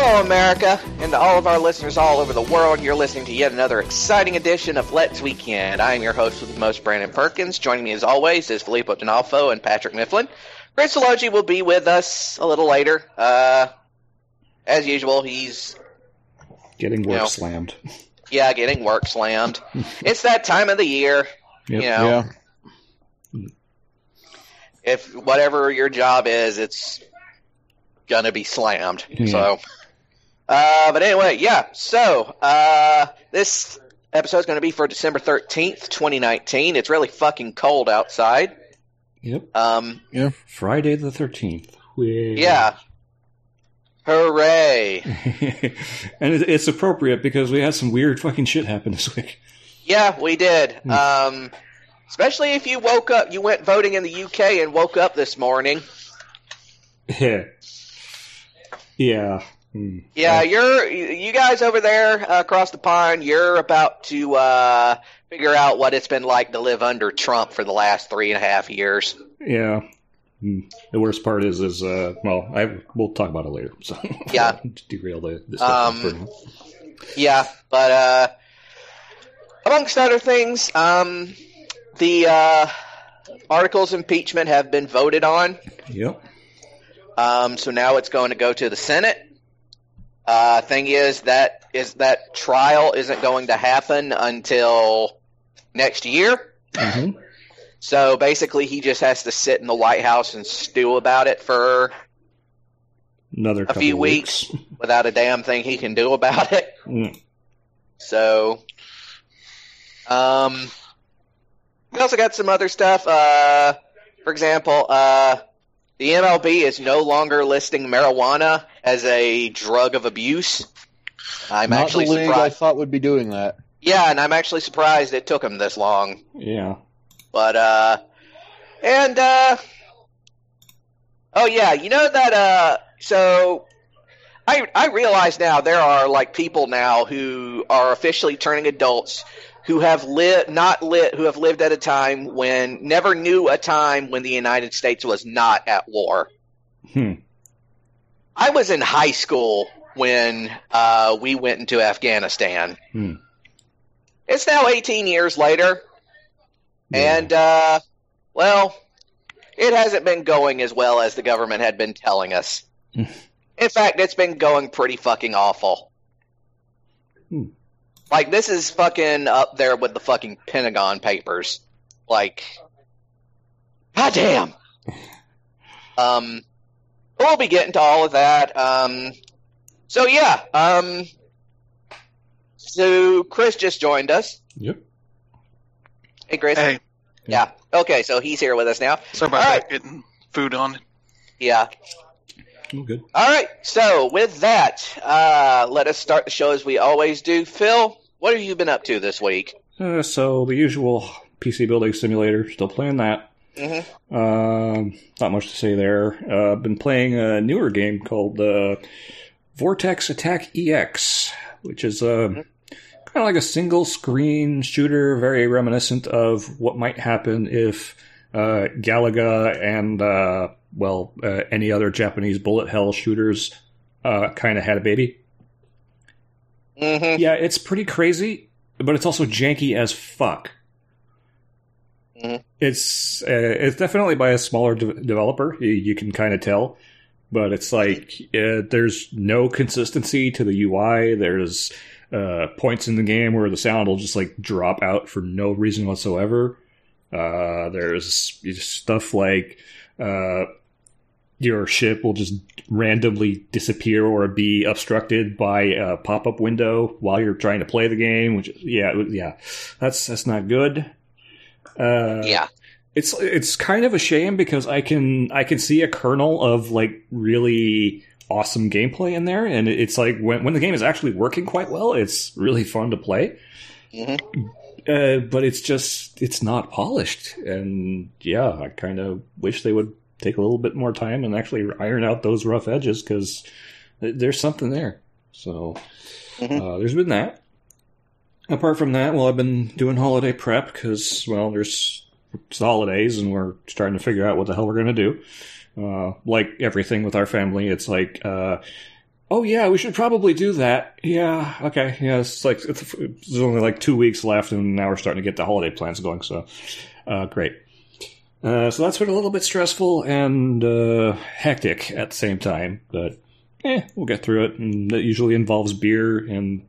Hello, America, and to all of our listeners all over the world, you're listening to yet another exciting edition of Let's Weekend. I am your host with the most, Brandon Perkins. Joining me as always is Filippo Donalfo and Patrick Mifflin. Chris Elogi will be with us a little later. As usual, he's getting work slammed. Yeah, getting work slammed. It's that time of the year. Yep. If whatever your job is, it's gonna be slammed. Yeah. So, but anyway, So, this episode is going to be for December 13th, 2019. It's really fucking cold outside. Yep. Friday the 13th. Yeah. Hooray. And it's appropriate because we had some weird fucking shit happen this week. Yeah, we did. Especially if you woke up, you went voting in the UK and woke up this morning. Yeah. Yeah. Yeah, you guys over there across the pond, you're about to figure out what it's been like to live under Trump for the last 3.5 years. Yeah. The worst part is we'll talk about it later. So yeah, derail this. Yeah, but amongst other things, the articles of impeachment have been voted on. Yep. So now it's going to go to the Senate. Thing is that trial isn't going to happen until next year. Mm-hmm. So basically, he just has to sit in the White House and stew about it for another a few weeks without a damn thing he can do about it. So, we also got some other stuff. For example, the MLB is no longer listing marijuana as a drug of abuse. I'm Not actually the league surprised. I thought would be doing that. Yeah, and I'm actually surprised it took him this long. Yeah. But, oh yeah, you know that, so, I realize now there are, like, people now who are officially turning adults who have lived at a time never knew a time when the United States was not at war. I was in high school when, we went into Afghanistan. It's now 18 years later, and, well, it hasn't been going as well as the government had been telling us. In fact, it's been going pretty fucking awful. Like, this is fucking up there with the fucking Pentagon Papers. Like, goddamn! We'll be getting to all of that. So Chris just joined us. Yep. Hey, Chris. Hey. Yeah. Okay, so he's here with us now. Sorry about that, getting food on. Yeah. Oh, good. All right, so with that, let us start the show as we always do. Phil, what have you been up to this week? So the usual PC building simulator, still playing that. Mm-hmm. Not much to say there. Been playing a newer game called Vortex Attack EX, which is kind of like a single-screen shooter, very reminiscent of what might happen if Galaga and, any other Japanese bullet hell shooters kind of had a baby. Mm-hmm. Yeah, it's pretty crazy, but it's also janky as fuck. Mm-hmm. It's definitely by a smaller developer, you can kind of tell, but it's like there's no consistency to the UI. There's points in the game where the sound will just like drop out for no reason whatsoever. There's stuff like your ship will just randomly disappear or be obstructed by a pop-up window while you're trying to play the game, which that's not good. Yeah. It's kind of a shame because I can see a kernel of like really awesome gameplay in there, and it's like when the game is actually working quite well, it's really fun to play. Mm-hmm. But it's not polished, and yeah, I kind of wish they would take a little bit more time and actually iron out those rough edges because there's something there. So there's been that. Apart from that, well, I've been doing holiday prep because, well, it's holidays and we're starting to figure out what the hell we're going to do. Like everything with our family, it's like Oh yeah, we should probably do that. Yeah, okay. Yeah, it's only like 2 weeks left, and now we're starting to get the holiday plans going. So, great. So that's been a little bit stressful and hectic at the same time, but we'll get through it. And that usually involves beer and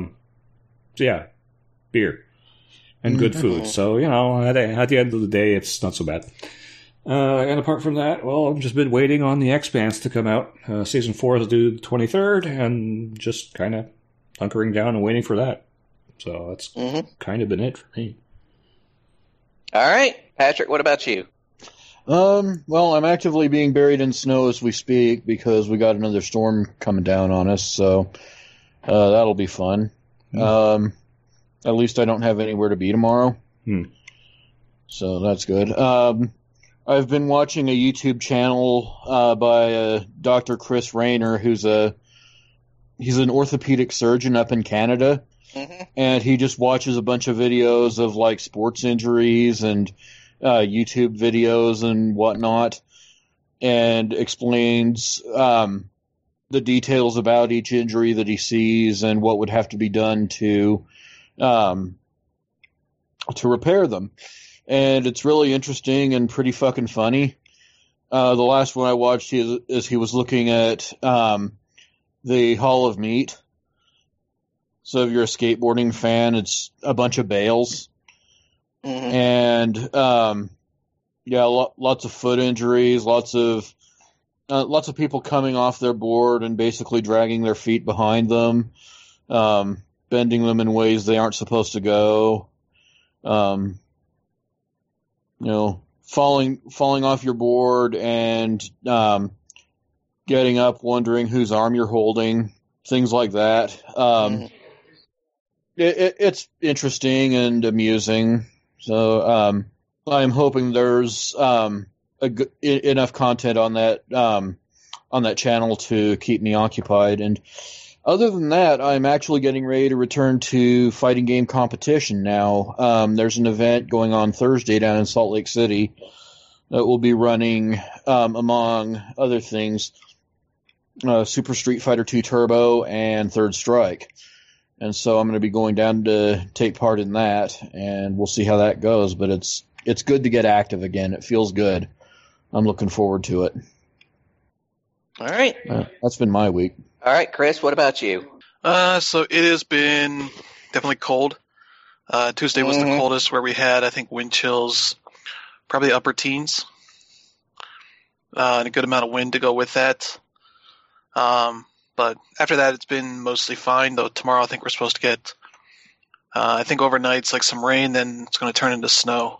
beer and good food. So at the end of the day, it's not so bad. And apart from that, well, I've just been waiting on The Expanse to come out. Season 4 is due the 23rd, and just kind of hunkering down and waiting for that. So that's kind of been it for me. All right. Patrick, what about you? Well, I'm actively being buried in snow as we speak because we got another storm coming down on us, so that'll be fun. At least I don't have anywhere to be tomorrow. So that's good. I've been watching a YouTube channel by Dr. Chris Rayner, he's an orthopedic surgeon up in Canada, and he just watches a bunch of videos of like sports injuries and YouTube videos and whatnot, and explains the details about each injury that he sees and what would have to be done to repair them. And it's really interesting and pretty fucking funny. The last one I watched he was looking at the Hall of Meat. So if you're a skateboarding fan, it's a bunch of bales. And lots of foot injuries, lots of people coming off their board and basically dragging their feet behind them, bending them in ways they aren't supposed to go. Falling off your board and getting up, wondering whose arm you're holding, things like that. It's interesting and amusing. So I'm hoping there's enough content on that channel to keep me occupied. And other than that, I'm actually getting ready to return to fighting game competition now. There's an event going on Thursday down in Salt Lake City that will be running, among other things, Super Street Fighter 2 Turbo and Third Strike. And so I'm going to be going down to take part in that, and we'll see how that goes. But it's good to get active again. It feels good. I'm looking forward to it. All right. That's been my week. All right, Chris, what about you? So it has been definitely cold. Tuesday was the coldest, where we had, I think, wind chills, probably upper teens, and a good amount of wind to go with that. But after that, it's been mostly fine, though tomorrow I think we're supposed to get, I think overnight it's like some rain, then it's going to turn into snow.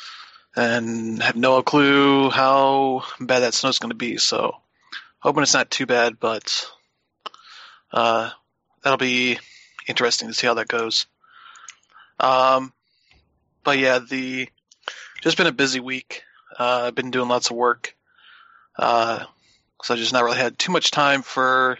And I have no clue how bad that snow is going to be, so hoping it's not too bad, but that'll be interesting to see how that goes. But yeah, just been a busy week. I've been doing lots of work, so I just not really had too much time for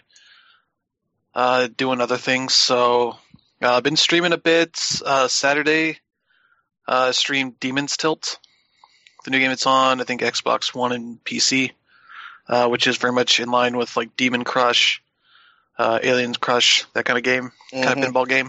doing other things. So I've been streaming a bit. Saturday, streamed Demon's Tilt, the new game it's on, I think Xbox One and PC, which is very much in line with like Demon Crush, Aliens Crush, that kind of game, kind of pinball game,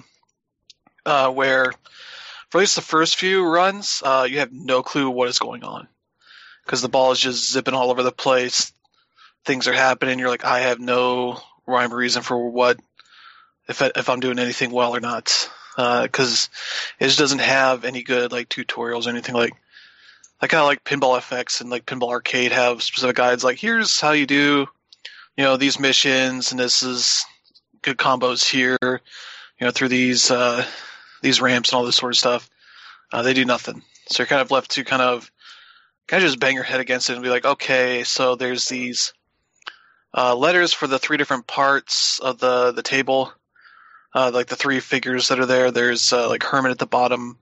where for at least the first few runs, you have no clue what is going on, because the ball is just zipping all over the place. Things are happening. You're like, I have no rhyme or reason for what, if I'm doing anything well or not, because it just doesn't have any good like tutorials or anything like. I kind of like Pinball FX and like Pinball Arcade have specific guides like, here's how you do, these missions, and this is good combos here, through these ramps and all this sort of stuff. They do nothing. So you're kind of left to kind of just bang your head against it and be like, okay, so there's these letters for the three different parts of the table, like the three figures that are there. There's like Hermit at the bottom,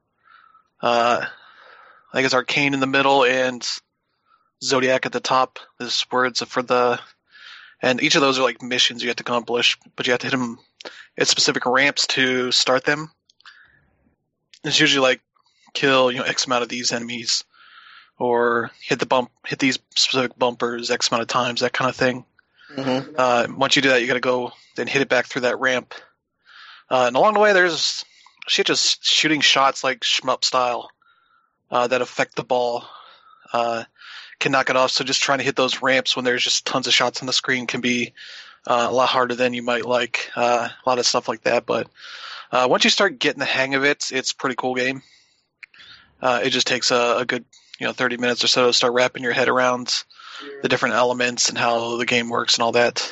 I think it's Arcane in the middle, and Zodiac at the top. There's words and each of those are like missions you have to accomplish, but you have to hit them at specific ramps to start them. It's usually like kill, X amount of these enemies, or hit these specific bumpers X amount of times, that kind of thing. Once you do that, you got to go then hit it back through that ramp. And along the way, there's shit just shooting shots like shmup style that affect the ball, can knock it off. So just trying to hit those ramps when there's just tons of shots on the screen can be a lot harder than you might like. A lot of stuff like that. But once you start getting the hang of it, it's a pretty cool game. It just takes a good 30 minutes or so to start wrapping your head around the different elements and how the game works and all that.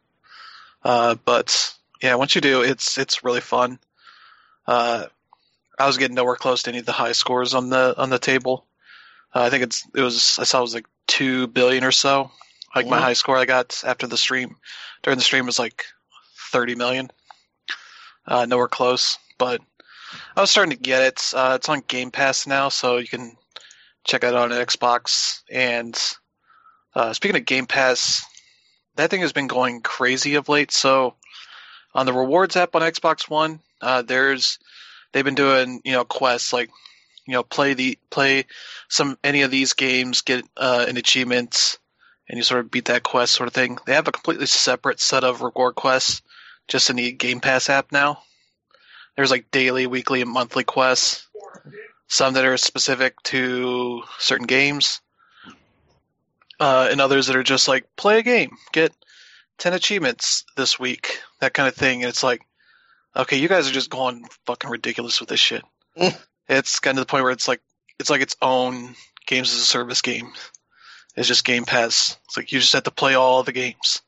But yeah, once you do, it's really fun. I was getting nowhere close to any of the high scores on the table. I think I saw it was like 2 billion or so. Like my high score I got after the stream, during the stream was like 30 million. Nowhere close, but I was starting to get it. It's on Game Pass now, so you can check it out on Xbox. And speaking of Game Pass, that thing has been going crazy of late. So on the rewards app on Xbox One, they've been doing quests like play any of these games, get an achievement, and you sort of beat that quest sort of thing. They have a completely separate set of reward quests just in the Game Pass app now. There's like daily, weekly, and monthly quests. Some that are specific to certain games, and others that are just like play a game, get 10 achievements this week, that kind of thing. And it's like, okay, you guys are just going fucking ridiculous with this shit. It's kind of the point where it's like its own games as a service game. It's just Game Pass. It's like you just have to play all the games,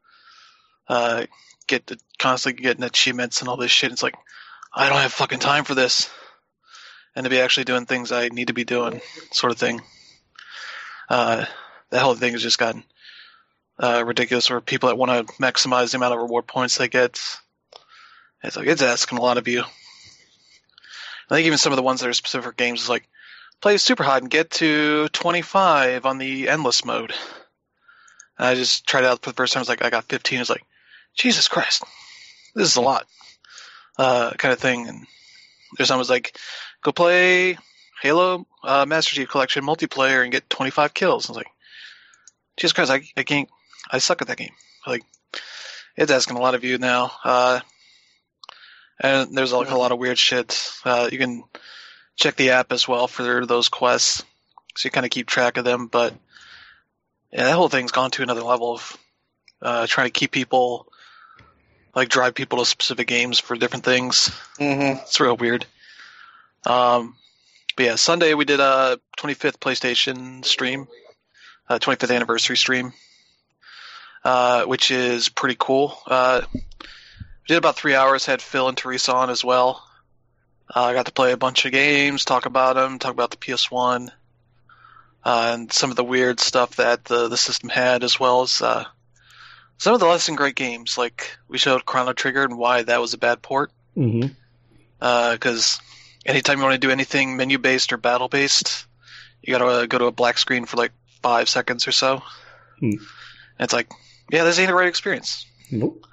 constantly getting achievements and all this shit. It's like, I don't have fucking time for this, and to be actually doing things I need to be doing, sort of thing. That whole thing has just gotten ridiculous. Where people that want to maximize the amount of reward points they get, it's like it's asking a lot of you. I think even some of the ones that are specific for games is like, play super hot and get to 25 on the endless mode. And I just tried it out for the first time. I was like, I got 15. It's like, Jesus Christ, this is a lot, kind of thing. And there's some was like, go play Halo Master Chief Collection multiplayer and get 25 kills. I was like, Jesus Christ, I can't. I suck at that game. Like, it's asking a lot of you now. And there's like a lot of weird shit. You can check the app as well for those quests, so you kind of keep track of them. But yeah, that whole thing's gone to another level of trying to keep people, like drive people to specific games for different things. Mm-hmm. It's real weird. But yeah, Sunday we did a 25th PlayStation stream, 25th anniversary stream, which is pretty cool. We did about 3 hours, had Phil and Teresa on as well. I got to play a bunch of games, talk about them, talk about the PS1, and some of the weird stuff that the system had, as well as some of the less than great games. Like, we showed Chrono Trigger and why that was a bad port. Mm-hmm. Because anytime you want to do anything menu-based or battle-based, you gotta go to a black screen for like 5 seconds or so. And it's like, yeah, this ain't the right experience. Nope.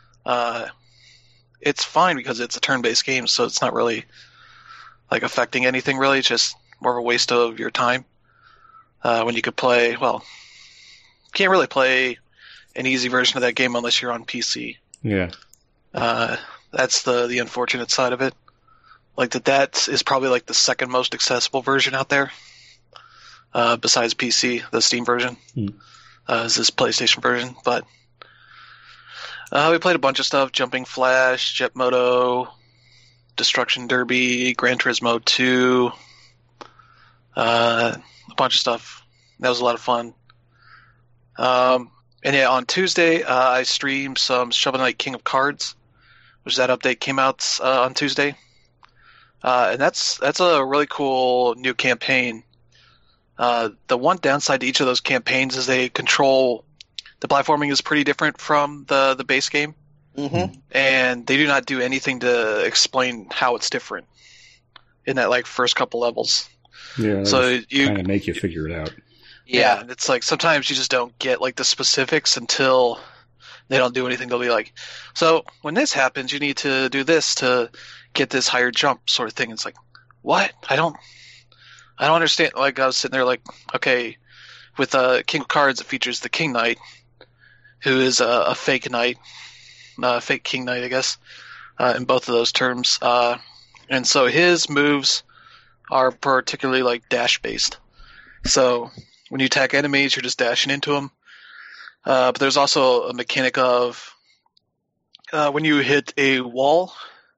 It's fine because it's a turn-based game, so it's not really like affecting anything really. It's just more of a waste of your time. When you could play, well, you can't really play an easy version of that game unless you're on PC. Yeah. That's the unfortunate side of it. Like that is probably like the second most accessible version out there, besides PC, the Steam version. Is this PlayStation version, but. We played a bunch of stuff: Jumping Flash, Jet Moto, Destruction Derby, Gran Turismo 2, a bunch of stuff. That was a lot of fun. And yeah, on Tuesday, I streamed some Shovel Knight King of Cards, which that update came out on Tuesday. And that's a really cool new campaign. The one downside to each of those campaigns is they control... The platforming is pretty different from the base game, and they do not do anything to explain how it's different in that like first couple levels. Yeah, so you kind of make you figure it out. Yeah, it's like sometimes you just don't get like the specifics until they don't do anything. They'll be like, so when this happens, you need to do this to get this higher jump, sort of thing. It's like, what? I don't understand. Like I was sitting there like, okay, with King of Cards, it features the King Knight, who is a fake knight, Fake King Knight, I guess, in both of those terms. And so his moves are particularly like dash based. So when you attack enemies, you're just dashing into them. But there's also a mechanic of when you hit a wall,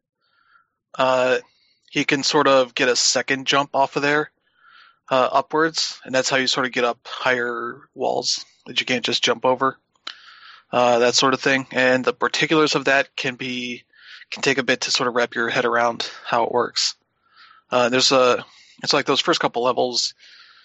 he can sort of get a second jump off of there upwards, and that's how you sort of get up higher walls that you can't just jump over. That sort of thing. And the particulars of that can take a bit to sort of wrap your head around how it works. It's like those first couple levels,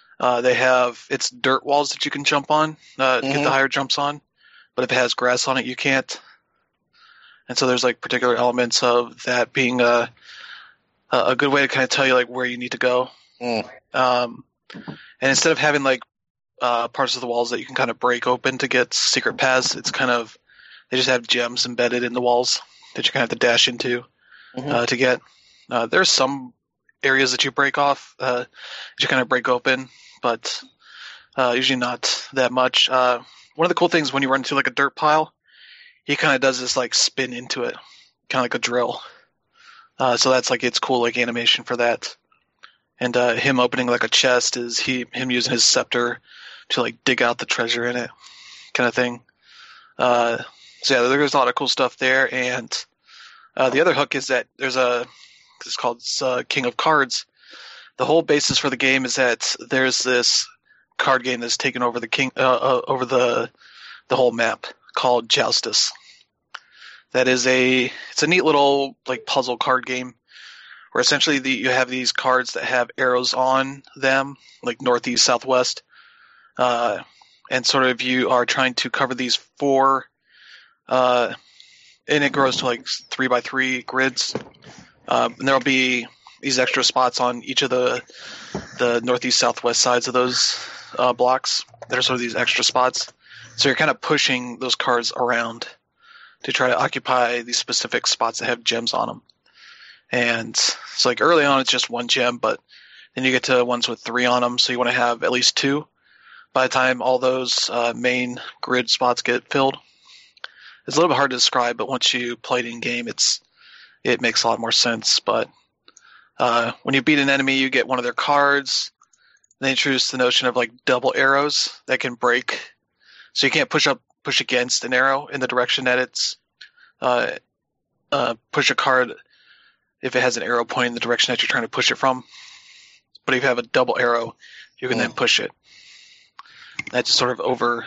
it's dirt walls that you can jump on, get the higher jumps on, but if it has grass on it, you can't. And so there's like particular elements of that being a good way to kind of tell you like where you need to go. And instead of having like parts of the walls that you can kind of break open to get secret paths, it's kind of, they just have gems embedded in the walls that you kind of have to dash into to get. There's some areas that you break off, that you kind of break open, but usually not that much. One of the cool things when you run into like a dirt pile, he kind of does this like spin into it, kind of like a drill. So that's like its cool like animation for that. And him opening like a chest is him using his scepter to like dig out the treasure in it, kind of thing. So yeah, there's a lot of cool stuff there. And the other hook is that it's called King of Cards. The whole basis for the game is that there's this card game that's taken over over the whole map called Joustus. It's a neat little like puzzle card game where essentially you have these cards that have arrows on them, like northeast, southwest, and sort of you are trying to cover these 4, and it grows to like 3x3 grids. And there'll be these extra spots on each of the northeast, southwest sides of those blocks. There's sort of these extra spots. So you're kind of pushing those cards around to try to occupy these specific spots that have gems on them. And it's like early on it's just 1 gem, but then you get to ones with 3 on them, so you want to have at least 2 by the time all those main grid spots get filled. It's a little bit hard to describe, but once you play it in game, it makes a lot more sense. But when you beat an enemy, you get one of their cards. They introduce the notion of like double arrows that can break. So you can't push against an arrow in the direction that it's push a card if it has an arrow pointing in the direction that you're trying to push it from. But if you have a double arrow, you can then push it. That just sort of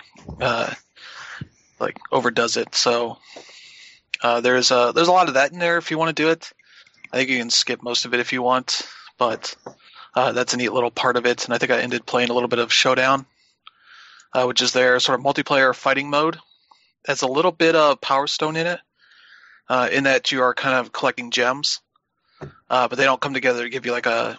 overdoes it. So there's a lot of that in there if you want to do it. I think you can skip most of it if you want, but that's a neat little part of it. And I think I ended playing a little bit of Showdown, which is their sort of multiplayer fighting mode. Has a little bit of Power Stone in it, in that you are kind of collecting gems, but they don't come together to give you like a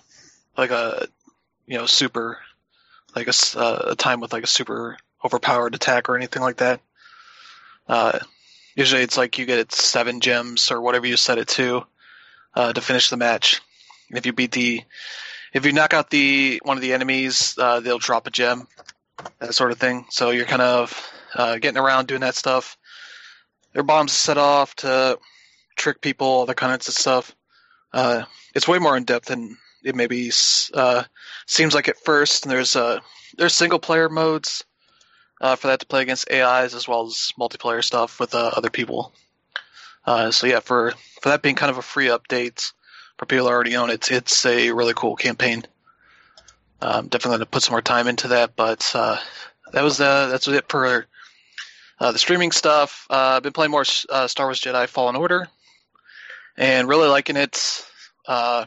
super, like a time with like a super overpowered attack or anything like that. Usually it's like you get 7 gems or whatever you set it to finish the match. And if you knock out one of the enemies, they'll drop a gem, that sort of thing. So you're kind of getting around doing that stuff. There are bombs set off to trick people, all that kind of stuff. It's way more in depth than it maybe seems like at first. And there's single player modes for that to play against AIs as well as multiplayer stuff with other people. So yeah, for that being kind of a free update for people who already own it, it's a really cool campaign. Definitely going to put some more time into that, but that's it for the streaming stuff. I've been playing more Star Wars Jedi Fallen Order and really liking it. I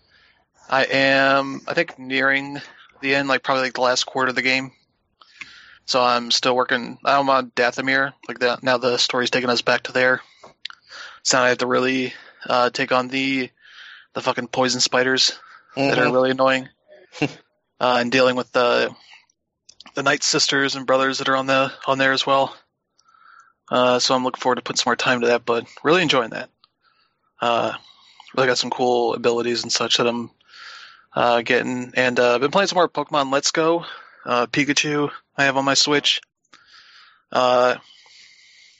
think nearing the end, like probably like the last quarter of the game. So I'm still working. I'm on Dathomir. Like that now, the story's taking us back to there. So now I have to really take on the fucking poison spiders that are really annoying, and dealing with the Night Sisters and brothers that are on there as well. So I'm looking forward to putting some more time to that, but really enjoying that. Really got some cool abilities and such that I'm getting, and I've been playing some more Pokemon Let's Go. Pikachu I have on my Switch. And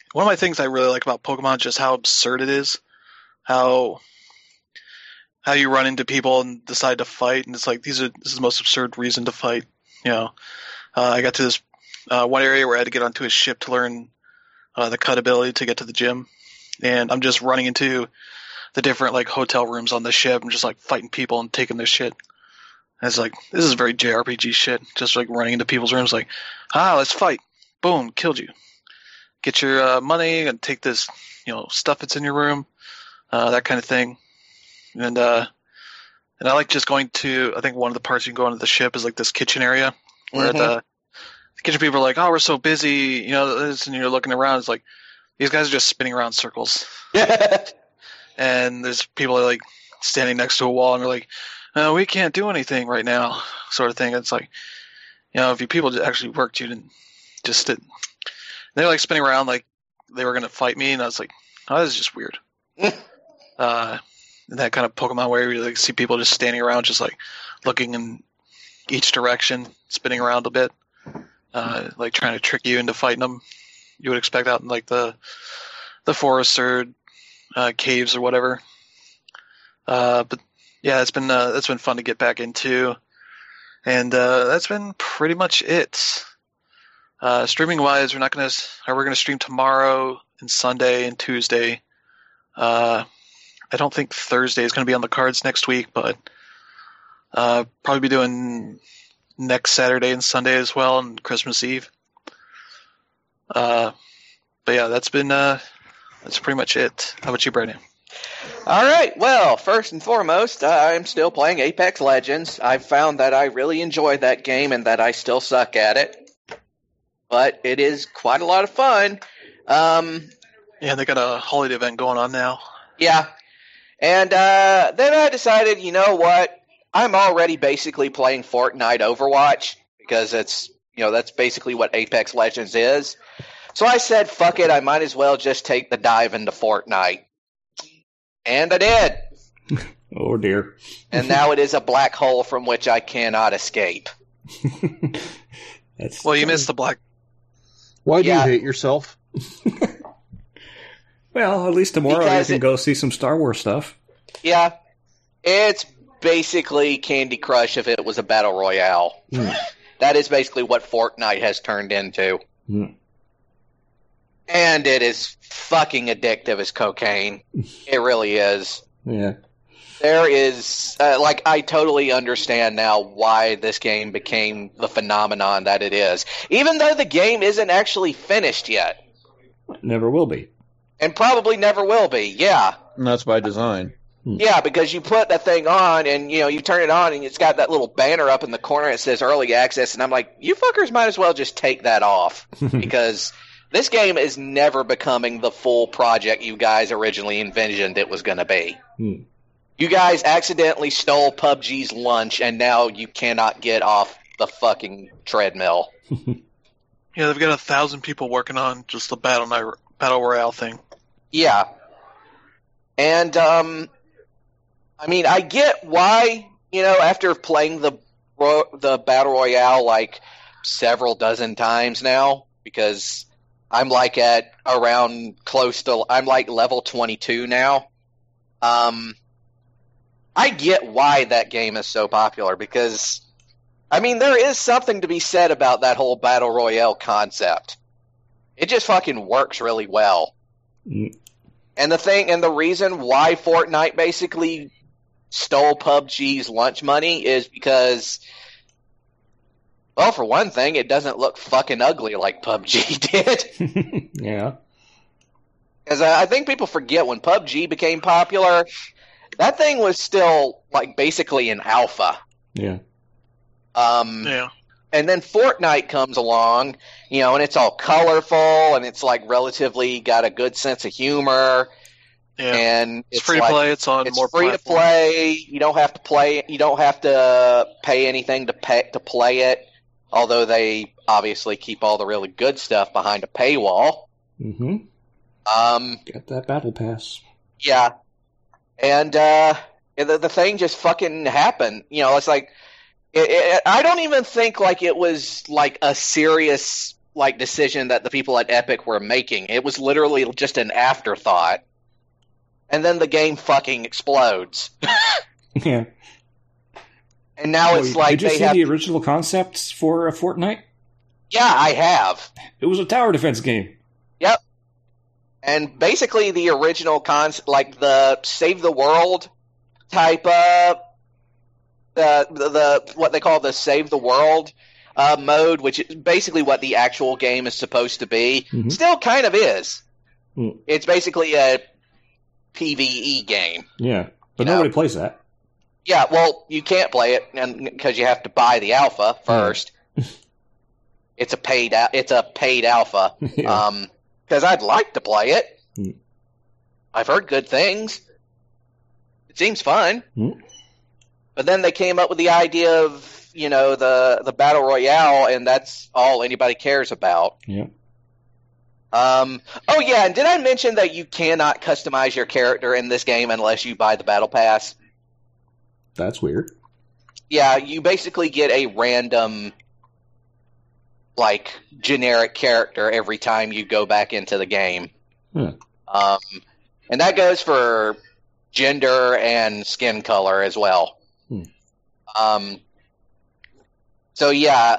one of my things I really like about Pokemon is just how absurd it is. How you run into people and decide to fight, and it's like this is the most absurd reason to fight. I got to this one area where I had to get onto a ship to learn the cut ability to get to the gym, and I'm just running into the different like hotel rooms on the ship and just like fighting people and taking their shit. And it's like, this is very JRPG shit. Just like running into people's rooms, like, let's fight. Boom, killed you. Get your money and take this, stuff that's in your room, that kind of thing. And I like just going to, I think one of the parts you can go into the ship is like this kitchen area where the kitchen people are like, oh, we're so busy, and you're looking around, it's like, these guys are just spinning around circles. And there's people that are like standing next to a wall and they're like, we can't do anything right now, sort of thing. It's like, if you people actually worked, you didn't just sit. They're like spinning around like they were going to fight me, and I was like, oh, this is just weird. In that kind of Pokemon where you like see people just standing around, just like looking in each direction, spinning around a bit, like trying to trick you into fighting them. You would expect out in like the forest or caves or whatever. But yeah, that's been fun to get back into, and that's been pretty much it. Streaming wise, we're gonna stream tomorrow and Sunday and Tuesday. I don't think Thursday is going to be on the cards next week, but probably be doing next Saturday and Sunday as well, and Christmas Eve. But yeah, that's pretty much it. How about you, Brandon? All right. Well, first and foremost, I'm still playing Apex Legends. I've found that I really enjoy that game and that I still suck at it, but it is quite a lot of fun. Yeah, they got a holiday event going on now. Yeah. And then I decided, you know what? I'm already basically playing Fortnite Overwatch because it's, that's basically what Apex Legends is. So I said, fuck it, I might as well just take the dive into Fortnite. And I did. Oh, dear. And now it is a black hole from which I cannot escape. Well, you missed the black. Why do you hate yourself? Well, at least tomorrow Because you can go see some Star Wars stuff. Yeah. It's basically Candy Crush if it was a battle royale. That is basically what Fortnite has turned into. And it is fucking addictive as cocaine. It really is. Yeah. There is, I totally understand now why this game became the phenomenon that it is. Even though the game isn't actually finished yet. Never will be. And probably never will be, yeah. And that's by design. Yeah, because you put that thing on and, you turn it on and it's got that little banner up in the corner that says early access, and I'm like, you fuckers might as well just take that off. Because this game is never becoming the full project you guys originally envisioned it was going to be. You guys accidentally stole PUBG's lunch, and now you cannot get off the fucking treadmill. Yeah, they've got 1,000 people working on just the Battle Royale thing. Yeah. And, I get why, after playing the Battle Royale like several dozen times now, because I'm like at around I'm like level 22 now. I get why that game is so popular because, there is something to be said about that whole Battle Royale concept. It just fucking works really well. And the reason why Fortnite basically stole PUBG's lunch money is because, well, for one thing, it doesn't look fucking ugly like PUBG did. Yeah. Because I think people forget when PUBG became popular, that thing was still, basically an alpha. Yeah. Yeah. And then Fortnite comes along, and it's all colorful, and it's, relatively got a good sense of humor. Yeah. And it's free to play. It's on more free platforms. to play. You don't have to play. You don't have to pay anything to play it. Although they obviously keep all the really good stuff behind a paywall. Mm-hmm. Get that battle pass. Yeah. And the thing just fucking happened. It's like I don't even think it was a serious decision that the people at Epic were making. It was literally just an afterthought. And then the game fucking explodes. Yeah. And now it's like did you see the original concepts for Fortnite? Yeah, I have. It was a tower defense game. Yep. And basically the original concept, like the save the world type of the what they call the save the world mode, which is basically what the actual game is supposed to be, still kind of is. It's basically a PvE game. Yeah, but nobody plays that. Yeah, well, you can't play it because you have to buy the alpha first. It's a paid alpha. Yeah. Because I'd like to play it. I've heard good things. It seems fun. But then they came up with the idea of, the Battle Royale, and that's all anybody cares about. Yeah. Oh, yeah, and did I mention that you cannot customize your character in this game unless you buy the Battle Pass? That's weird. Yeah, you basically get a random, generic character every time you go back into the game. And that goes for gender and skin color as well. So, yeah.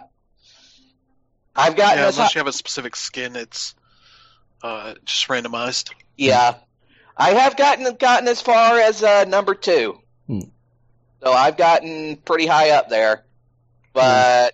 I've gotten... Yeah, unless you have a specific skin, it's just randomized. Yeah. I have gotten as far as number 2. So I've gotten pretty high up there. But,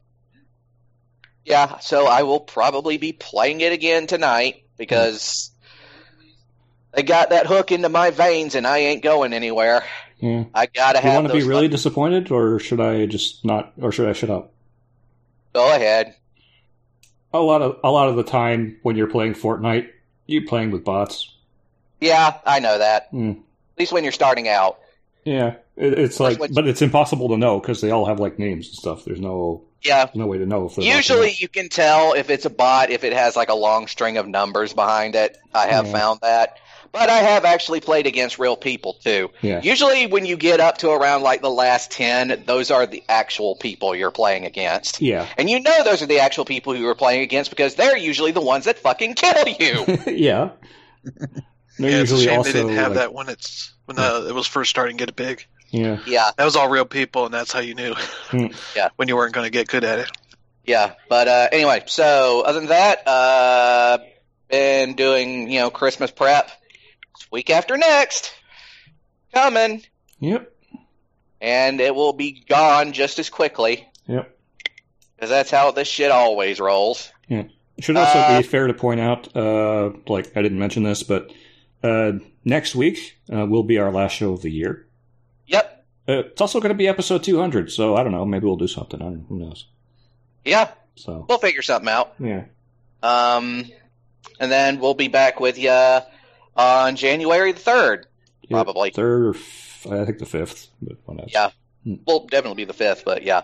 yeah, so I will probably be playing it again tonight because they got that hook into my veins and I ain't going anywhere. Yeah. I gotta have. Do you want to be really disappointed, or should I just not, or should I shut up? Go ahead. A lot of the time when you're playing Fortnite, you're playing with bots. Yeah, I know that. At least when you're starting out. Yeah, it's but it's impossible to know because they all have names and stuff. There's no way to know if they're usually you can tell if it's a bot if it has a long string of numbers behind it. I have found that, but I have actually played against real people too. Yeah. Usually when you get up to around the last 10, those are the actual people you're playing against. Yeah, and those are the actual people who you're playing against because they're usually the ones that fucking kill you. Yeah. They're usually it's a shame they didn't have that when it was first starting to get big. Yeah. That was all real people, and that's how you knew. When you weren't going to get good at it. Yeah, but anyway, so other than that, been doing Christmas prep. It's week after next, coming. Yep. And it will be gone just as quickly. Yep. Because that's how this shit always rolls. Yeah. It should also be fair to point out, I didn't mention this, but next week will be our last show of the year. Yep. It's also going to be episode 200, so I don't know. Maybe we'll do something. Who knows? Yeah. So we'll figure something out. Yeah. And then we'll be back with you on January the 3rd, probably. 3rd or I think the 5th. But yeah. Well, definitely be the 5th, but yeah.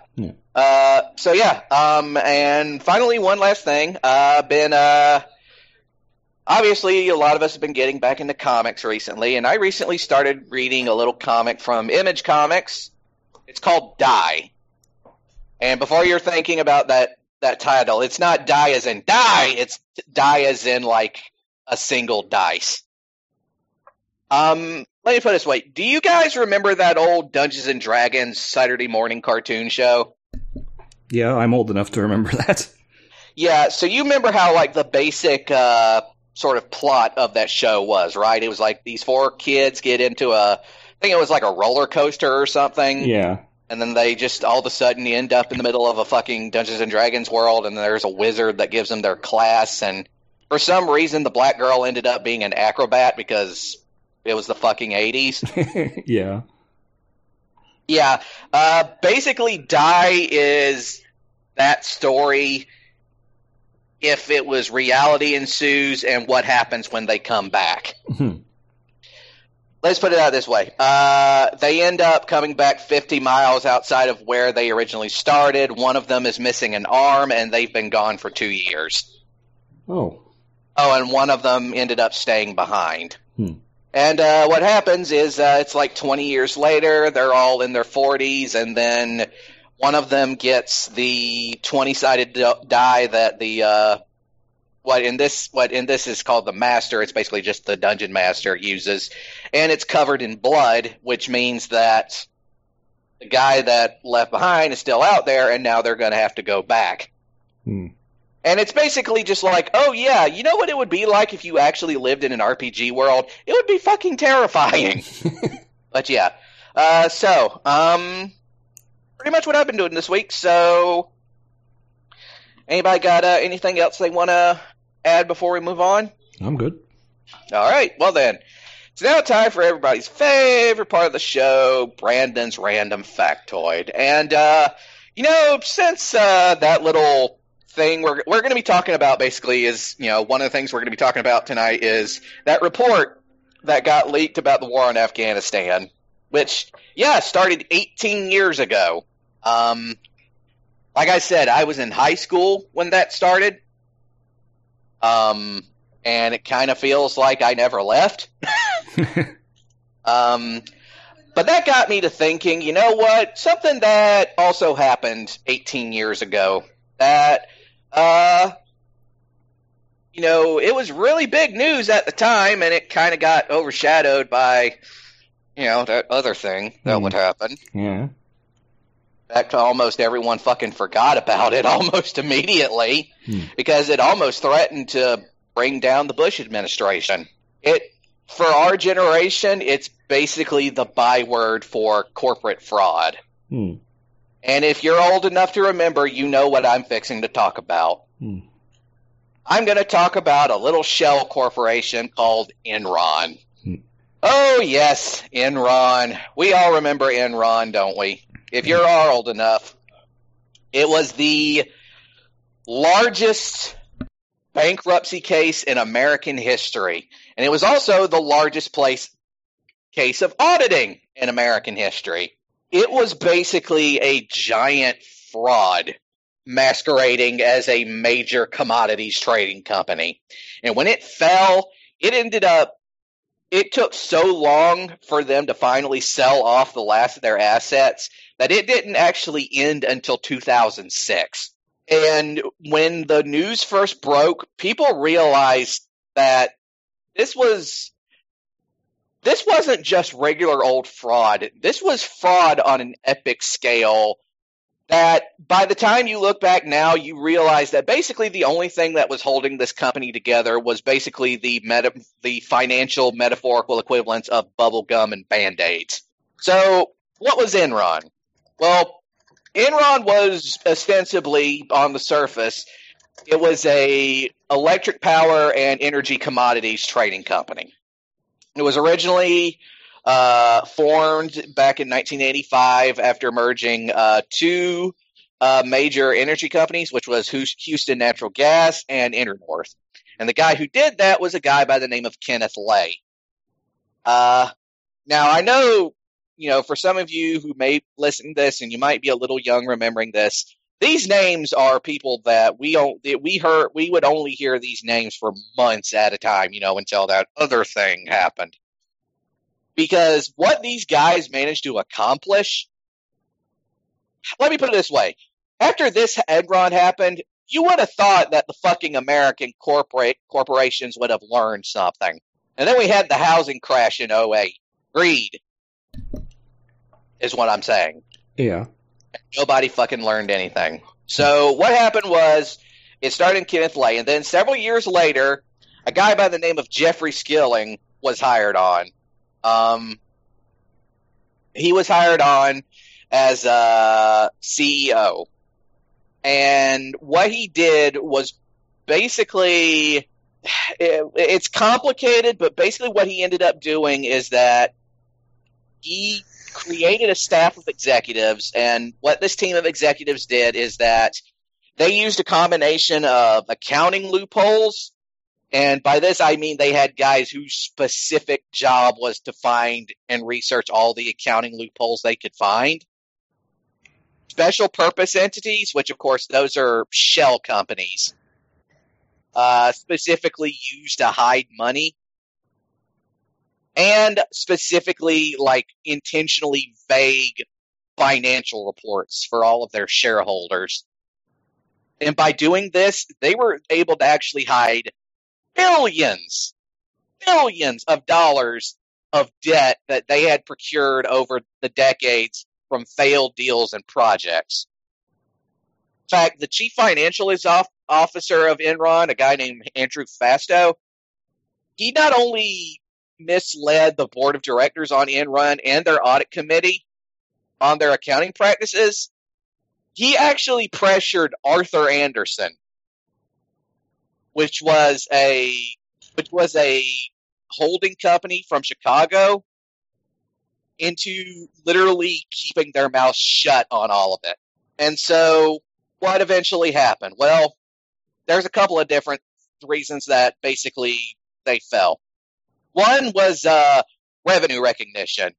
And finally, one last thing. Obviously, a lot of us have been getting back into comics recently, and I recently started reading a little comic from Image Comics. It's called Die. And before you're thinking about that title, it's not die as in die, it's die as in a single dice. Let me put it this way. Do you guys remember that old Dungeons & Dragons Saturday morning cartoon show? Yeah, I'm old enough to remember that. Yeah, so you remember how, the basic sort of plot of that show was, right? It was these 4 kids get into I think it was a roller coaster or something. Yeah. And then they just all of a sudden end up in the middle of a fucking Dungeons & Dragons world, and there's a wizard that gives them their class, and for some reason the black girl ended up being an acrobat because it was the fucking 80s. Yeah. Yeah. Basically, Die is that story if it was reality ensues and what happens when they come back. Let's put it out this way. They end up coming back 50 miles outside of where they originally started. One of them is missing an arm, and they've been gone for 2 years. Oh, and one of them ended up staying behind. And what happens is it's 20 years later, they're all in their 40s, and then one of them gets the 20-sided die that the what in this is called the Master. It's basically just the Dungeon Master uses, and it's covered in blood, which means that the guy that left behind is still out there, and now they're going to have to go back. And it's basically just like, oh yeah, you know what it would be like if you actually lived in an RPG world? It would be fucking terrifying. But yeah, pretty much what I've been doing this week. So, anybody got anything else they want to add before we move on? I'm good. All right, well then, it's now time for everybody's favorite part of the show, Brandon's Random Factoid. And, since that little thing we're going to be talking about basically is, one of the things we're going to be talking about tonight is that report that got leaked about the war in Afghanistan, which, started 18 years ago. Like I said, I was in high school when that started. And it kind of feels like I never left. But that got me to thinking, you know what? Something that also happened 18 years ago that, it was really big news at the time, and it kind of got overshadowed by, that other thing that would happen. Yeah. In fact, almost everyone fucking forgot about it almost immediately because it almost threatened to bring down the Bush administration. For our generation, it's basically the byword for corporate fraud. And if you're old enough to remember, you know what I'm fixing to talk about. I'm going to talk about a little shell corporation called Enron. Oh, yes, Enron. We all remember Enron, don't we? If you're old enough, it was the largest bankruptcy case in American history. And it was also the largest case of auditing in American history. It was basically a giant fraud masquerading as a major commodities trading company. And when it fell, it took so long for them to finally sell off the last of their assets that it didn't actually end until 2006. And when the news first broke, people realized that this wasn't just regular old fraud. This was fraud on an epic scale that by the time you look back now, you realize that basically the only thing that was holding this company together was basically the financial metaphorical equivalents of bubble gum and Band-Aids. So what was Enron? Well, Enron was ostensibly, on the surface, it was a electric power and energy commodities trading company. It was originally formed back in 1985 after merging two major energy companies, which was Houston Natural Gas and InterNorth. And the guy who did that was a guy by the name of Kenneth Lay. Now, I know, for some of you who may listen to this and you might be a little young remembering this, these names are people that we would only hear these names for months at a time, until that other thing happened. Because what these guys managed to accomplish, let me put it this way. After this Enron happened, you would have thought that the fucking American corporations would have learned something. And then we had the housing crash in 2008. Greed is what I'm saying. Yeah. Nobody fucking learned anything. So what happened was it started in Kenneth Lay, and then several years later, a guy by the name of Jeffrey Skilling was hired on. He was hired on as a CEO. And what he did was basically, it's complicated, but basically what he ended up doing is that he created a staff of executives, and what this team of executives did is that they used a combination of accounting loopholes, and by this I mean they had guys whose specific job was to find and research all the accounting loopholes they could find. Special purpose entities, which of course those are shell companies, specifically used to hide money. And specifically, intentionally vague financial reports for all of their shareholders. And by doing this, they were able to actually hide billions of dollars of debt that they had procured over the decades from failed deals and projects. In fact, the chief financial officer of Enron, a guy named Andrew Fastow, he not only misled the board of directors on Enron and their audit committee on their accounting practices, he actually pressured Arthur Andersen, which was a holding company from Chicago, into literally keeping their mouth shut on all of it. And so what eventually happened? Well, there's a couple of different reasons that basically they fell. One was revenue recognition.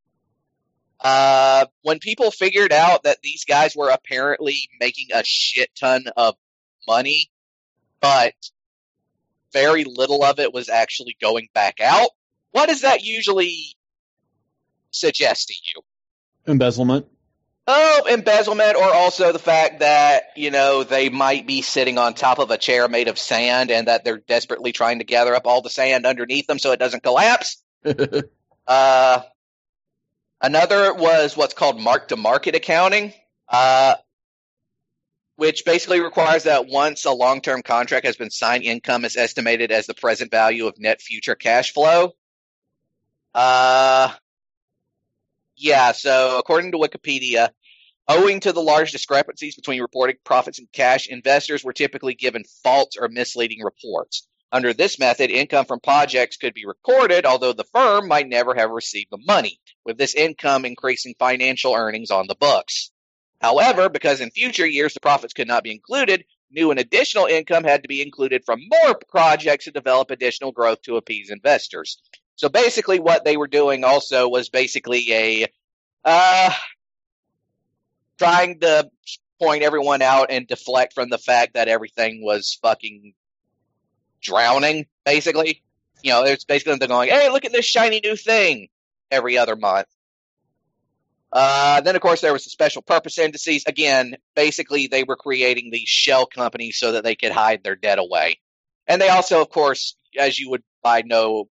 When people figured out that these guys were apparently making a shit ton of money, but very little of it was actually going back out, what does that usually suggest to you? Embezzlement. Oh, embezzlement, or also the fact that, they might be sitting on top of a chair made of sand and that they're desperately trying to gather up all the sand underneath them so it doesn't collapse. Another was what's called mark-to-market accounting, which basically requires that once a long-term contract has been signed, income is estimated as the present value of net future cash flow. So according to Wikipedia, owing to the large discrepancies between reported profits and cash, investors were typically given false or misleading reports. Under this method, income from projects could be recorded, although the firm might never have received the money, with this income increasing financial earnings on the books. However, because in future years the profits could not be included, new and additional income had to be included from more projects to develop additional growth to appease investors. So basically what they were doing also was basically trying to point everyone out and deflect from the fact that everything was fucking drowning, basically. It's basically them going, hey, look at this shiny new thing every other month. Then, of course, there was the special purpose entities. Again, basically, they were creating these shell companies so that they could hide their debt away. And they also, of course, as you would by no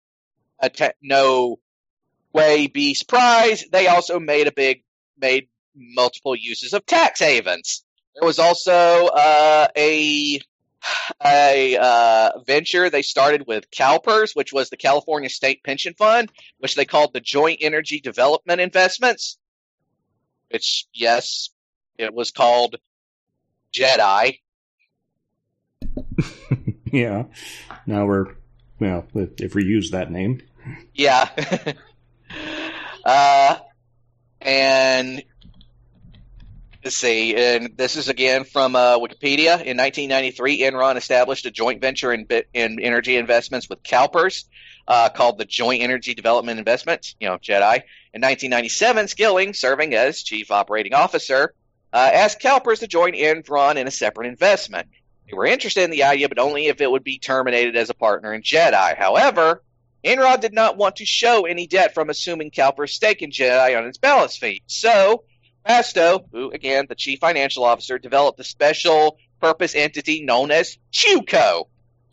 way be surprised, they also made multiple uses of tax havens. There was also a venture they started with CalPERS, which was the California State Pension Fund, which they called the Joint Energy Development Investments, which, yes, it was called JEDI. Yeah. Now if we use that name. Yeah. And let's see, and this is again from Wikipedia. In 1993, Enron established a joint venture in energy investments with CalPERS called the Joint Energy Development Investments, JEDI. In 1997, Skilling, serving as chief operating officer, asked CalPERS to join Enron in a separate investment. They were interested in the idea, but only if it would be terminated as a partner in JEDI. However, Enron did not want to show any debt from assuming CalPERS' stake in JEDI on its balance sheet. So, Fastow, who, again, the chief financial officer, developed a special purpose entity known as CHUCO.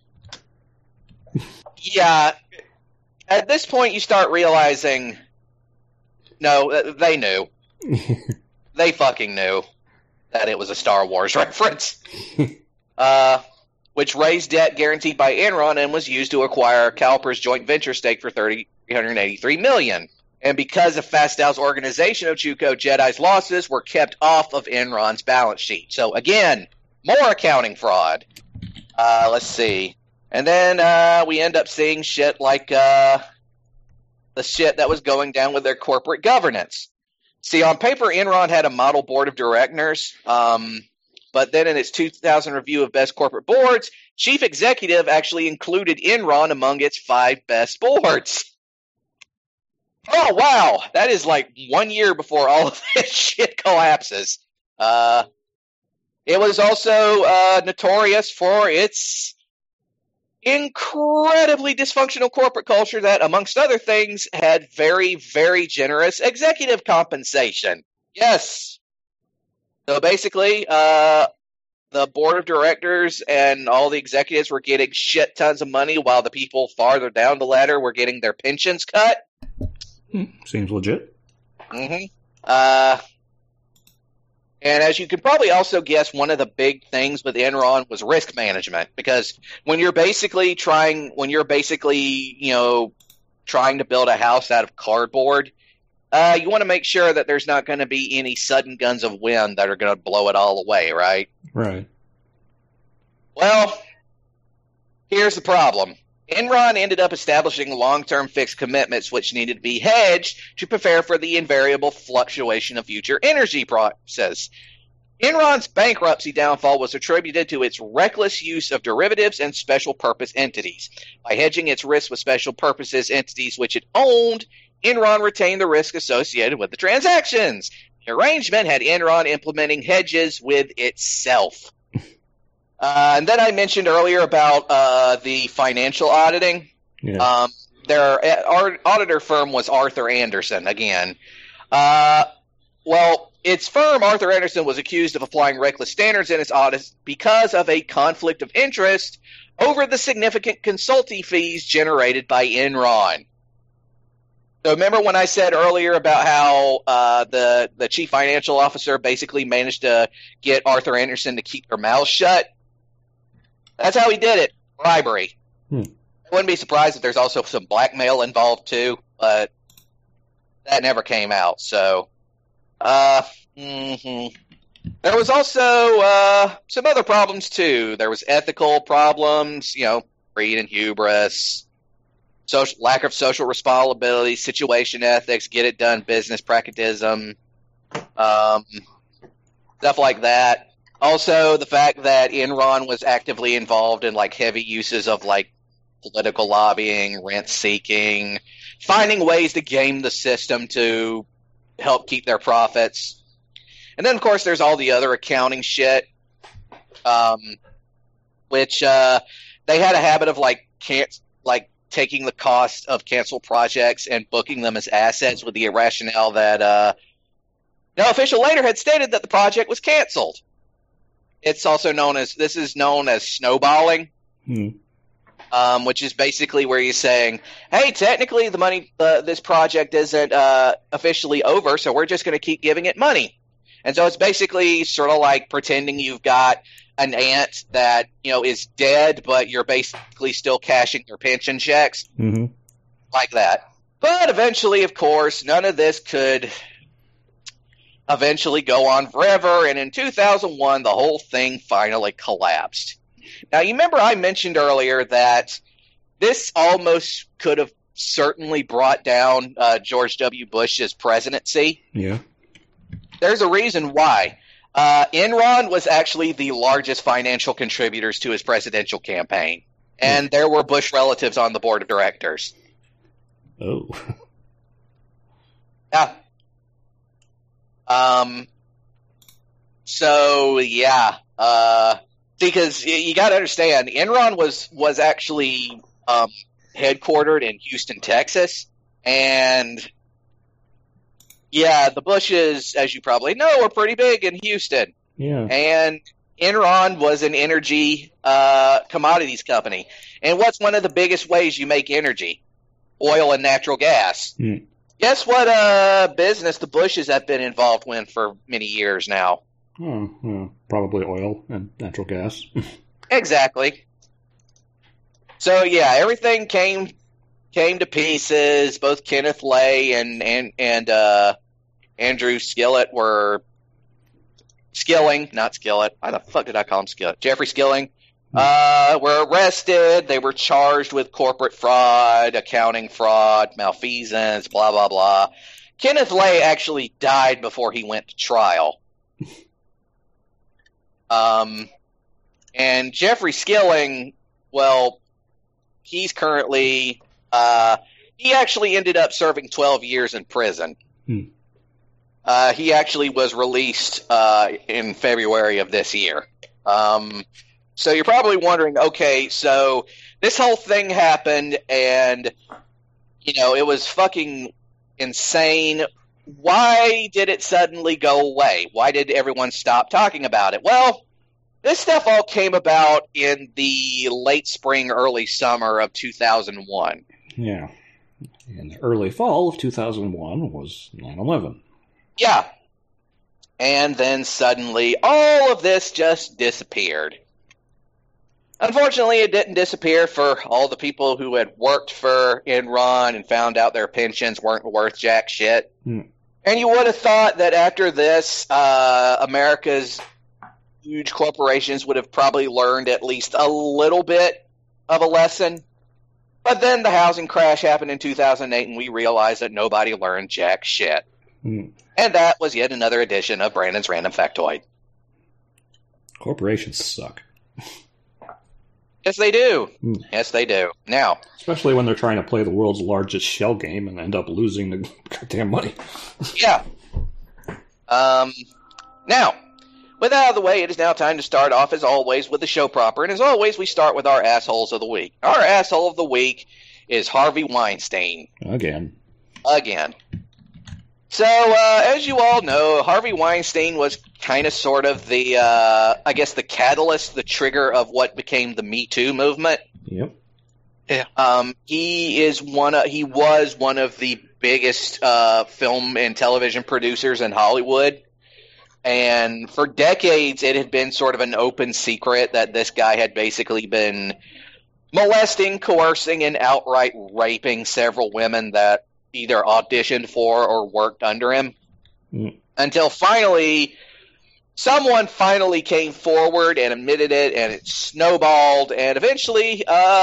Yeah, at this point you start realizing, no, they knew. They fucking knew that it was a Star Wars reference. Which raised debt guaranteed by Enron and was used to acquire CalPERS' joint venture stake for $383 million. And because of Fastow's organization of CHUCO, JEDI's losses were kept off of Enron's balance sheet. So again, more accounting fraud. Let's see. And then we end up seeing shit like the shit that was going down with their corporate governance. See, on paper, Enron had a model board of directors, but then in its 2000 review of best corporate boards, chief executive actually included Enron among its 5 best boards. Oh, wow. That is like 1 year before all of this shit collapses. It was also notorious for its incredibly dysfunctional corporate culture that, amongst other things, had very, very generous executive compensation. Yes. So basically, the board of directors and all the executives were getting shit tons of money while the people farther down the ladder were getting their pensions cut. Seems legit. Mm-hmm. And as you can probably also guess, one of the big things with Enron was risk management, because when you're basically trying to build a house out of cardboard, you want to make sure that there's not going to be any sudden guns of wind that are going to blow it all away, right? Right. Well, here's the problem. Enron ended up establishing long-term fixed commitments which needed to be hedged to prepare for the invariable fluctuation of future energy prices. Enron's bankruptcy downfall was attributed to its reckless use of derivatives and special purpose entities. By hedging its risk with special purposes entities which it owned, Enron retained the risk associated with the transactions. The arrangement had Enron implementing hedges with itself. And then I mentioned earlier about the financial auditing. Yeah. Their auditor firm was Arthur Andersen again. Well, its firm, Arthur Andersen, was accused of applying reckless standards in its audits because of a conflict of interest over the significant consulting fees generated by Enron. So remember when I said earlier about how the chief financial officer basically managed to get Arthur Andersen to keep their mouth shut? That's how he did it. Bribery. I wouldn't be surprised if there's also some blackmail involved too, but that never came out. So, There was also some other problems too. There was ethical problems, greed and hubris, lack of social responsibility, situation ethics, get it done business pragmatism, stuff like that. Also, the fact that Enron was actively involved in heavy uses of political lobbying, rent seeking, finding ways to game the system to help keep their profits. And then, of course, there's all the other accounting shit, which they had a habit of taking the cost of canceled projects and booking them as assets with the rationale that no official later had stated that the project was canceled. It's also known as snowballing, which is basically where you're saying, hey, technically the money, this project isn't officially over, so we're just going to keep giving it money. And so it's basically sort of like pretending you've got an aunt that, is dead, but you're basically still cashing their pension checks, like that. But eventually, of course, none of this could eventually go on forever, and in 2001, the whole thing finally collapsed. Now, you remember I mentioned earlier that this almost could have certainly brought down George W. Bush's presidency. Yeah. There's a reason why. Enron was actually the largest financial contributors to his presidential campaign, and there were Bush relatives on the board of directors. Oh. Yeah. So yeah, because you got to understand, Enron was actually headquartered in Houston, Texas, and yeah, the Bushes, as you probably know, are pretty big in Houston. Yeah, and Enron was an energy commodities company, and what's one of the biggest ways you make energy? Oil and natural gas. Guess what business the Bushes have been involved with for many years now? Probably oil and natural gas. Exactly. So yeah, everything came to pieces. Both Kenneth Lay and Andrew Skilling were Skilling, not Skillet. Why the fuck did I call him Skillet? Jeffrey Skilling. Were arrested. They were charged with corporate fraud, accounting fraud, malfeasance, blah, blah, blah. Kenneth Lay actually died before he went to trial. And Jeffrey Skilling, well, he's currently, he actually ended up serving 12 years in prison. He actually was released in February of this year. So you're probably wondering, okay, so this whole thing happened and, it was fucking insane. Why did it suddenly go away? Why did everyone stop talking about it? Well, This stuff all came about in the late spring, early summer of 2001. Yeah. In the early fall of 2001 was 9/11. Yeah. And then suddenly, all of this just disappeared. Unfortunately, it didn't disappear for all the people who had worked for Enron and found out their pensions weren't worth jack shit. And you would have thought that after this, America's huge corporations would have probably learned at least a little bit of a lesson. But then the housing crash happened in 2008, and we realized that nobody learned jack shit. And that was yet another edition of Brandon's Random Factoid. Corporations suck. Yes, they do. Yes, they do. Now, especially when they're trying to play the world's largest shell game and end up losing the goddamn money. Yeah. Now, with that out of the way, it is now time to start off, as always, with the show proper. And as always, we start with our assholes of the week. Our asshole of the week is Harvey Weinstein. Again. So, as you all know, Harvey Weinstein was kind of sort of the, I guess, the catalyst, the trigger of what became the Me Too movement. Yep. Yeah. He was one of the biggest film and television producers in Hollywood. And for decades, it had been sort of an open secret that this guy had basically been molesting, coercing, and outright raping several women that either auditioned for or worked under him. Until finally, someone finally came forward and admitted it, and it snowballed, and eventually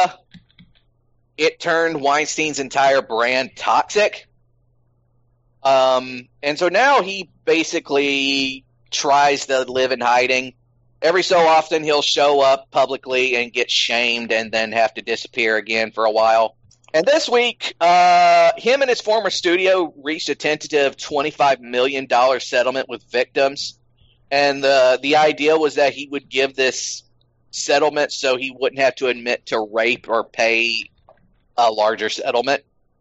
it turned Weinstein's entire brand toxic. And so now he basically tries to live in hiding. Every so often he'll show up publicly and get shamed and then have to disappear again for a while. And this week, him and his former studio reached a tentative $25 million settlement with victims. And the idea was that he would give this settlement so he wouldn't have to admit to rape or pay a larger settlement.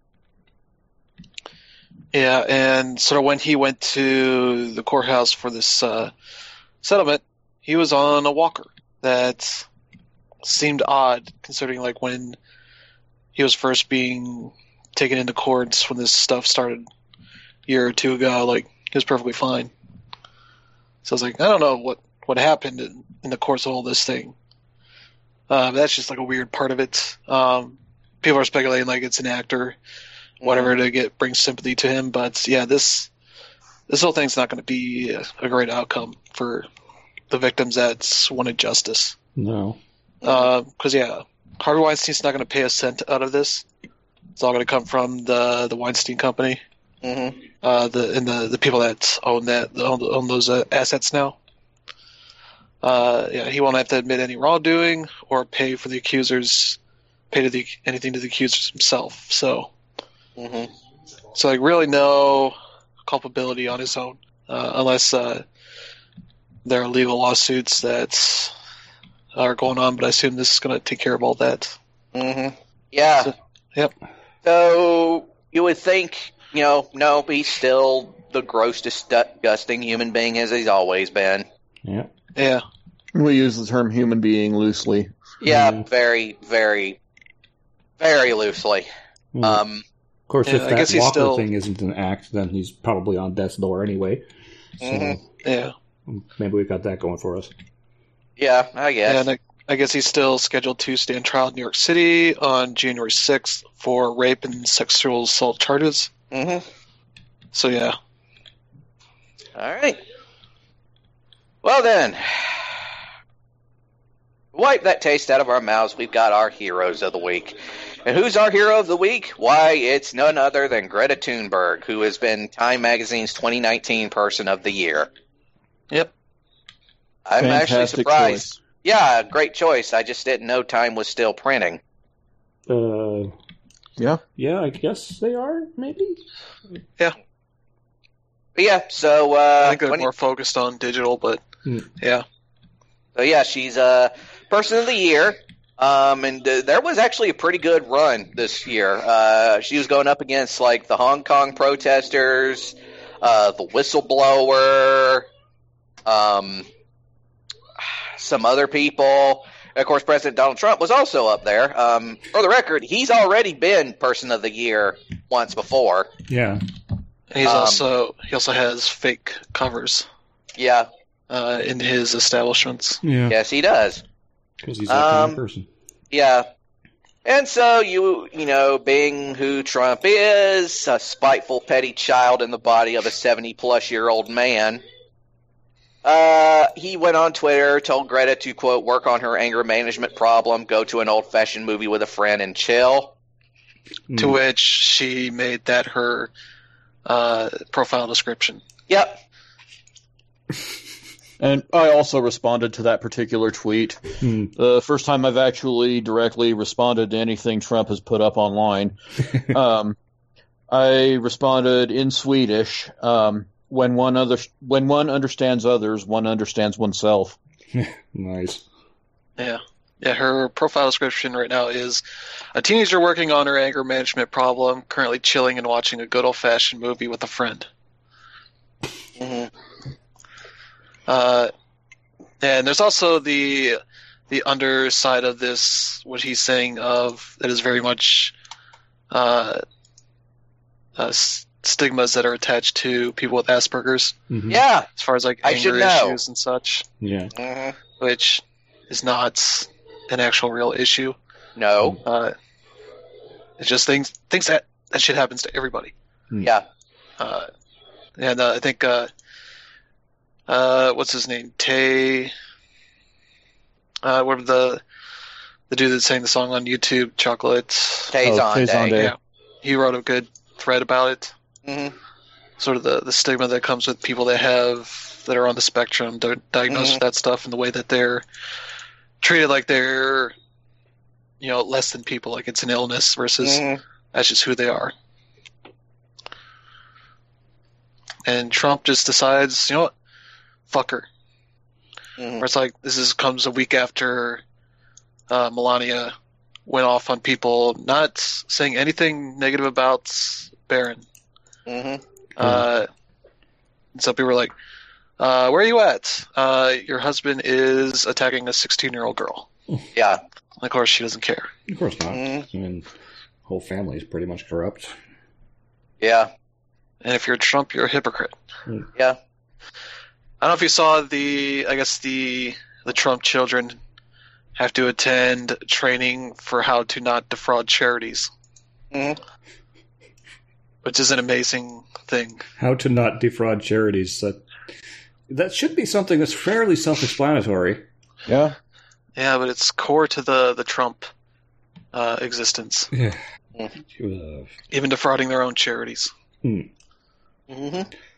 Yeah, and sort of when he went to the courthouse for this settlement, he was on a walker. That seemed odd, considering like when he was first being taken into courts when this stuff started a year or two ago. Like, he was perfectly fine. So I was like, I don't know what happened in the course of all this thing. But that's just like a weird part of it. People are speculating like it's an actor, whatever, to bring sympathy to him. But yeah, this whole thing's not going to be a great outcome for the victims that wanted justice. No. Because Harvey Weinstein's not going to pay a cent out of this. It's all going to come from the Weinstein Company. Mm-hmm. The people that own those assets now. He won't have to admit any wrongdoing or pay anything to the accusers himself. So, so like really no culpability on his own, unless there are legal lawsuits that are going on. But I assume this is going to take care of all that. Mm-hmm. Yeah. So, yep. So you would think, no, he's still the gross, disgusting human being as he's always been. Yeah. Yeah. We use the term human being loosely. Yeah, very, very, very loosely. Of course, if I that guess he's Walker still- thing isn't an act, then he's probably on death's door anyway. So Yeah. maybe we've got that going for us. Yeah, I guess. And I guess he's still scheduled to stand trial in New York City on January 6th for rape and sexual assault charges. Mm-hmm. So yeah. All right. Well then, wipe that taste out of our mouths. We've got our heroes of the week. And who's our hero of the week? Why, it's none other than Greta Thunberg, who has been Time Magazine's 2019 Person of the Year. Yep. I'm actually Fantastic surprised. choice. Yeah, great choice. I just didn't know Time was still printing. Yeah. Yeah, I guess they are, maybe? But yeah, so I think they're more focused on digital, but yeah. So yeah, she's Person of the Year. And there was actually a pretty good run this year. She was going up against like the Hong Kong protesters, the whistleblower, some other people. Of course, President Donald Trump was also up there. For the record, he's already been Person of the Year once before. Yeah. And he also has fake covers. Yeah. In his establishments. Yeah. Yes, he does. Because he's that kind of person. Yeah. And so, you know, being who Trump is, a spiteful, petty child in the body of a 70-plus-year-old man, he went on Twitter, told Greta to, quote, work on her anger management problem, go to an old-fashioned movie with a friend and chill. To which she made that her profile description. Yep. And I also responded to that particular tweet. The first time I've actually directly responded to anything Trump has put up online. I responded in Swedish. When one understands others, one understands oneself. Nice. Yeah. Yeah, her profile description right now is a teenager working on her anger management problem, currently chilling and watching a good old-fashioned movie with a friend. Mm-hmm. And there's also the underside of this, what he's saying of that is very much stigmas that are attached to people with Asperger's. Mm-hmm. Yeah. As far as like anger issues and such. Yeah. Mm-hmm. Which is not an actual real issue. No. It's just things that shit happens to everybody. Yeah. And I think what's his name? Tay. What the dude that sang the song on YouTube, Chocolate. Tay Zonday. Yeah, he wrote a good thread about it. Mm-hmm. Sort of the stigma that comes with people that are on the spectrum, diagnosed with that stuff, and the way that they're treated like they're, less than people, like it's an illness versus that's just who they are. And Trump just decides, you know what? Fuck her. Mm-hmm. Where it's like, comes a week after Melania went off on people not saying anything negative about Barron. Mm-hmm. And some people were like, where are you at? Your husband is attacking a 16-year-old girl. Yeah. And of course, she doesn't care. Of course not. Mm-hmm. I mean, the whole family is pretty much corrupt. Yeah. And if you're Trump, you're a hypocrite. Yeah. I don't know if you saw the Trump children have to attend training for how to not defraud charities. Mm-hmm. Which is an amazing thing. How to not defraud charities. That should be something that's fairly self-explanatory. Yeah. Yeah, but it's core to the Trump existence. Yeah. Even defrauding their own charities. Mm-hmm.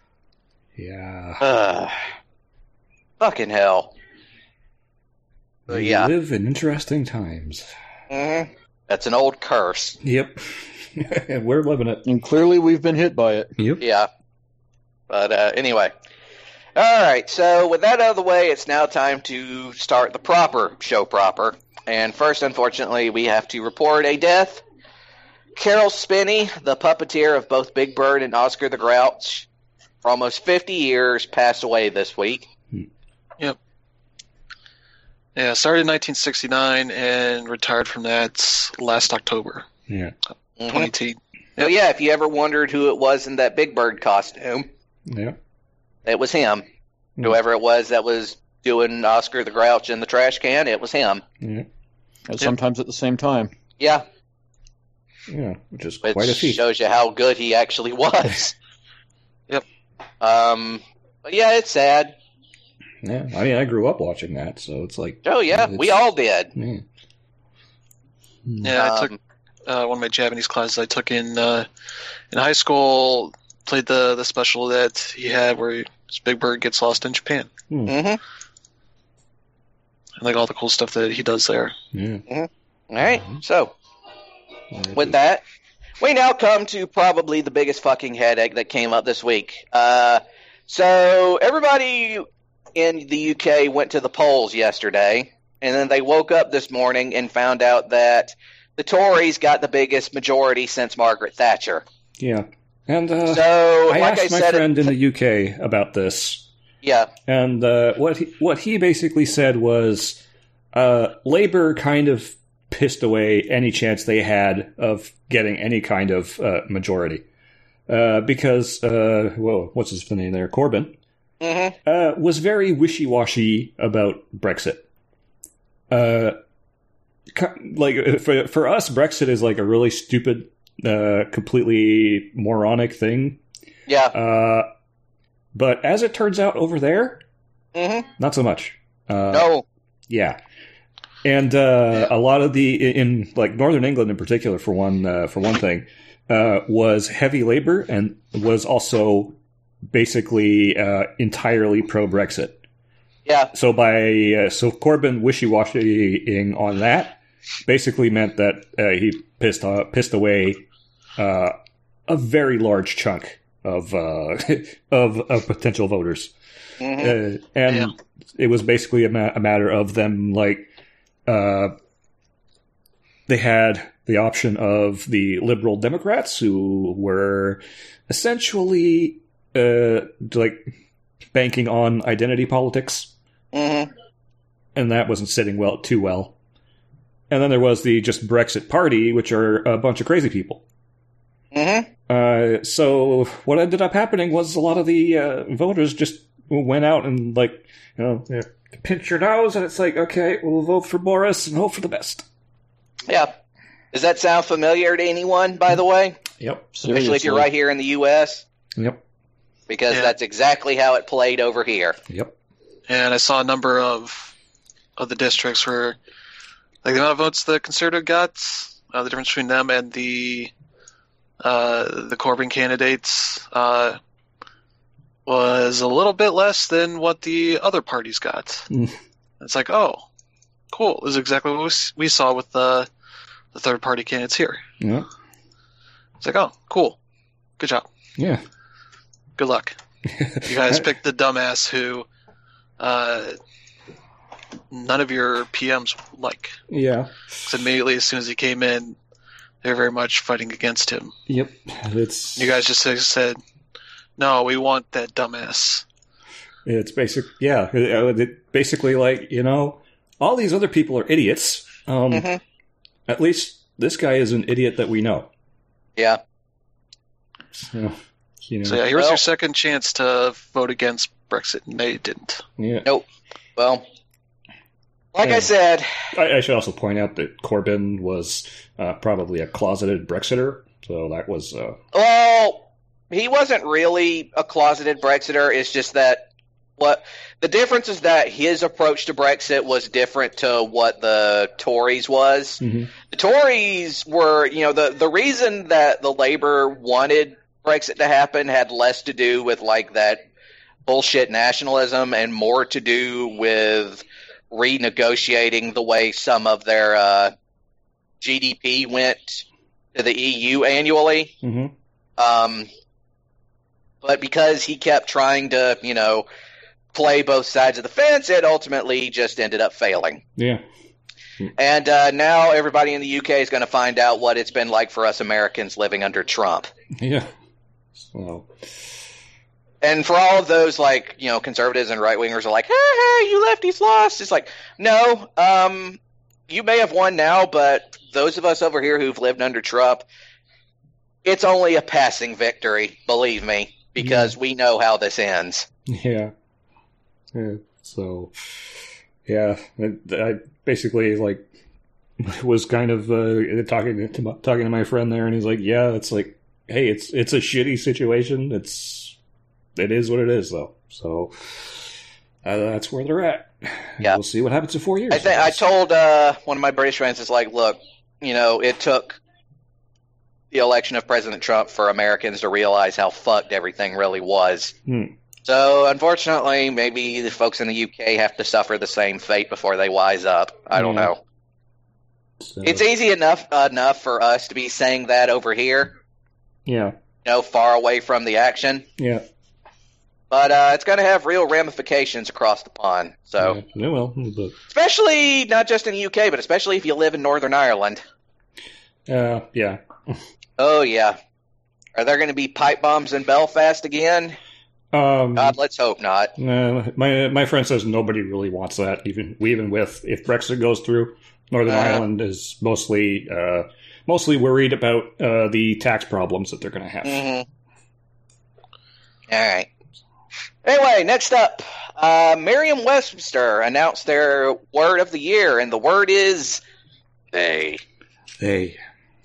Yeah. Fucking hell. We Yeah. live in interesting times. Mm-hmm. That's an old curse. Yep. And we're living it. And clearly we've been hit by it. Yep. Yeah. But anyway. All right. So with that out of the way, it's now time to start the show proper. And first, unfortunately, we have to report a death. Carol Spinney, the puppeteer of both Big Bird and Oscar the Grouch, for almost 50 years, passed away this week. Yep. Yeah, started in 1969 and retired from that last October. Yeah. 2018. So yeah, if you ever wondered who it was in that Big Bird costume, Yeah. it was him. Whoever it was that was doing Oscar the Grouch in the trash can, it was him. Yeah. And sometimes at the same time. Yeah. Yeah, which is Which quite a feat. shows you how good he actually was. Yep. But yeah, it's sad. Yeah, I mean, I grew up watching that, so it's like... Oh yeah, we all did. Yeah. Yeah, I took one of my Japanese classes I took in high school, played the special that he had where Big Bird gets lost in Japan. Mm-hmm. And like all the cool stuff that he does there. Yeah. All right, so with that, we now come to probably the biggest fucking headache that came up this week. So everybody in the UK went to the polls yesterday, and then they woke up this morning and found out that the Tories got the biggest majority since Margaret Thatcher. Yeah. And So, I like asked I my said, friend in the UK about this. Yeah. And what he basically said was Labour kind of pissed away any chance they had of getting any kind of majority. Because, what's his name there? Corbyn was very wishy-washy about Brexit. Like for us, Brexit is like a really stupid, completely moronic thing. Yeah. But as it turns out over there, not so much. No. Yeah. And a lot of in like Northern England in particular, for one thing, was heavy Labour and was also basically entirely pro-Brexit. Yeah. So so Corbyn wishy-washying on that basically meant that he pissed away a very large chunk of potential voters, and it was basically a matter of them like they had the option of the Liberal Democrats, who were essentially like banking on identity politics. And that wasn't sitting too well. And then there was the just Brexit Party, which are a bunch of crazy people. So what ended up happening was a lot of the voters just went out and like, pinch your nose, and it's like, okay, we'll vote for Boris and hope for the best. Yeah. Does that sound familiar to anyone, by the way? Yep. Especially if you're right here in the U.S.? Yep. Because that's exactly how it played over here. Yep. And I saw a number of the districts where, like, the amount of votes the Conservative got, the difference between them and the Corbyn candidates was a little bit less than what the other parties got. It's like, oh, cool. This is exactly what we saw with the third-party candidates here. Yeah. It's like, oh, cool. Good job. Yeah. Good luck. You guys picked the dumbass who none of your PMs like. Yeah. Because immediately, as soon as he came in, they were very much fighting against him. Yep. You guys just said, no, we want that dumbass. It's basically like, all these other people are idiots. At least this guy is an idiot that we know. Yeah. So, So here's your second chance to vote against Brexit, and they didn't. Yeah. Nope. Well, like I said... I should also point out that Corbyn was probably a closeted Brexiter, so that was... Well, he wasn't really a closeted Brexiter. It's just that the difference is that his approach to Brexit was different to what the Tories was. The Tories were, the reason that the Labour wanted Brexit to happen had less to do with like that bullshit nationalism and more to do with renegotiating the way some of their GDP went to the EU annually. But because he kept trying to, play both sides of the fence, it ultimately just ended up failing. Yeah. And now everybody in the UK is going to find out what it's been like for us Americans living under Trump. Yeah. So. And for all of those, like, conservatives and right-wingers are like, hey, you lefties lost. It's like, no, you may have won now, but those of us over here who've lived under Trump, it's only a passing victory, believe me, because we know how this ends. Yeah. So, yeah, I basically, like, was kind of talking to my friend there, and he's like, yeah, it's like, hey, it's a shitty situation. It is what it is, though. So that's where they're at. Yeah. We'll see what happens in 4 years. I told one of my British friends, it's like, look, it took the election of President Trump for Americans to realize how fucked everything really was. So, unfortunately, maybe the folks in the UK have to suffer the same fate before they wise up. I don't know. So. It's easy enough for us to be saying that over here. Yeah. Far away from the action. Yeah. But it's going to have real ramifications across the pond. So, yeah, well, especially not just in the UK, but especially if you live in Northern Ireland. Yeah. Oh, yeah. Are there going to be pipe bombs in Belfast again? God, let's hope not. My friend says nobody really wants that. Even with if Brexit goes through, Northern Ireland is mostly worried about the tax problems that they're going to have. Mm-hmm. All right. Anyway, next up, Merriam-Webster announced their word of the year, and the word is they. They.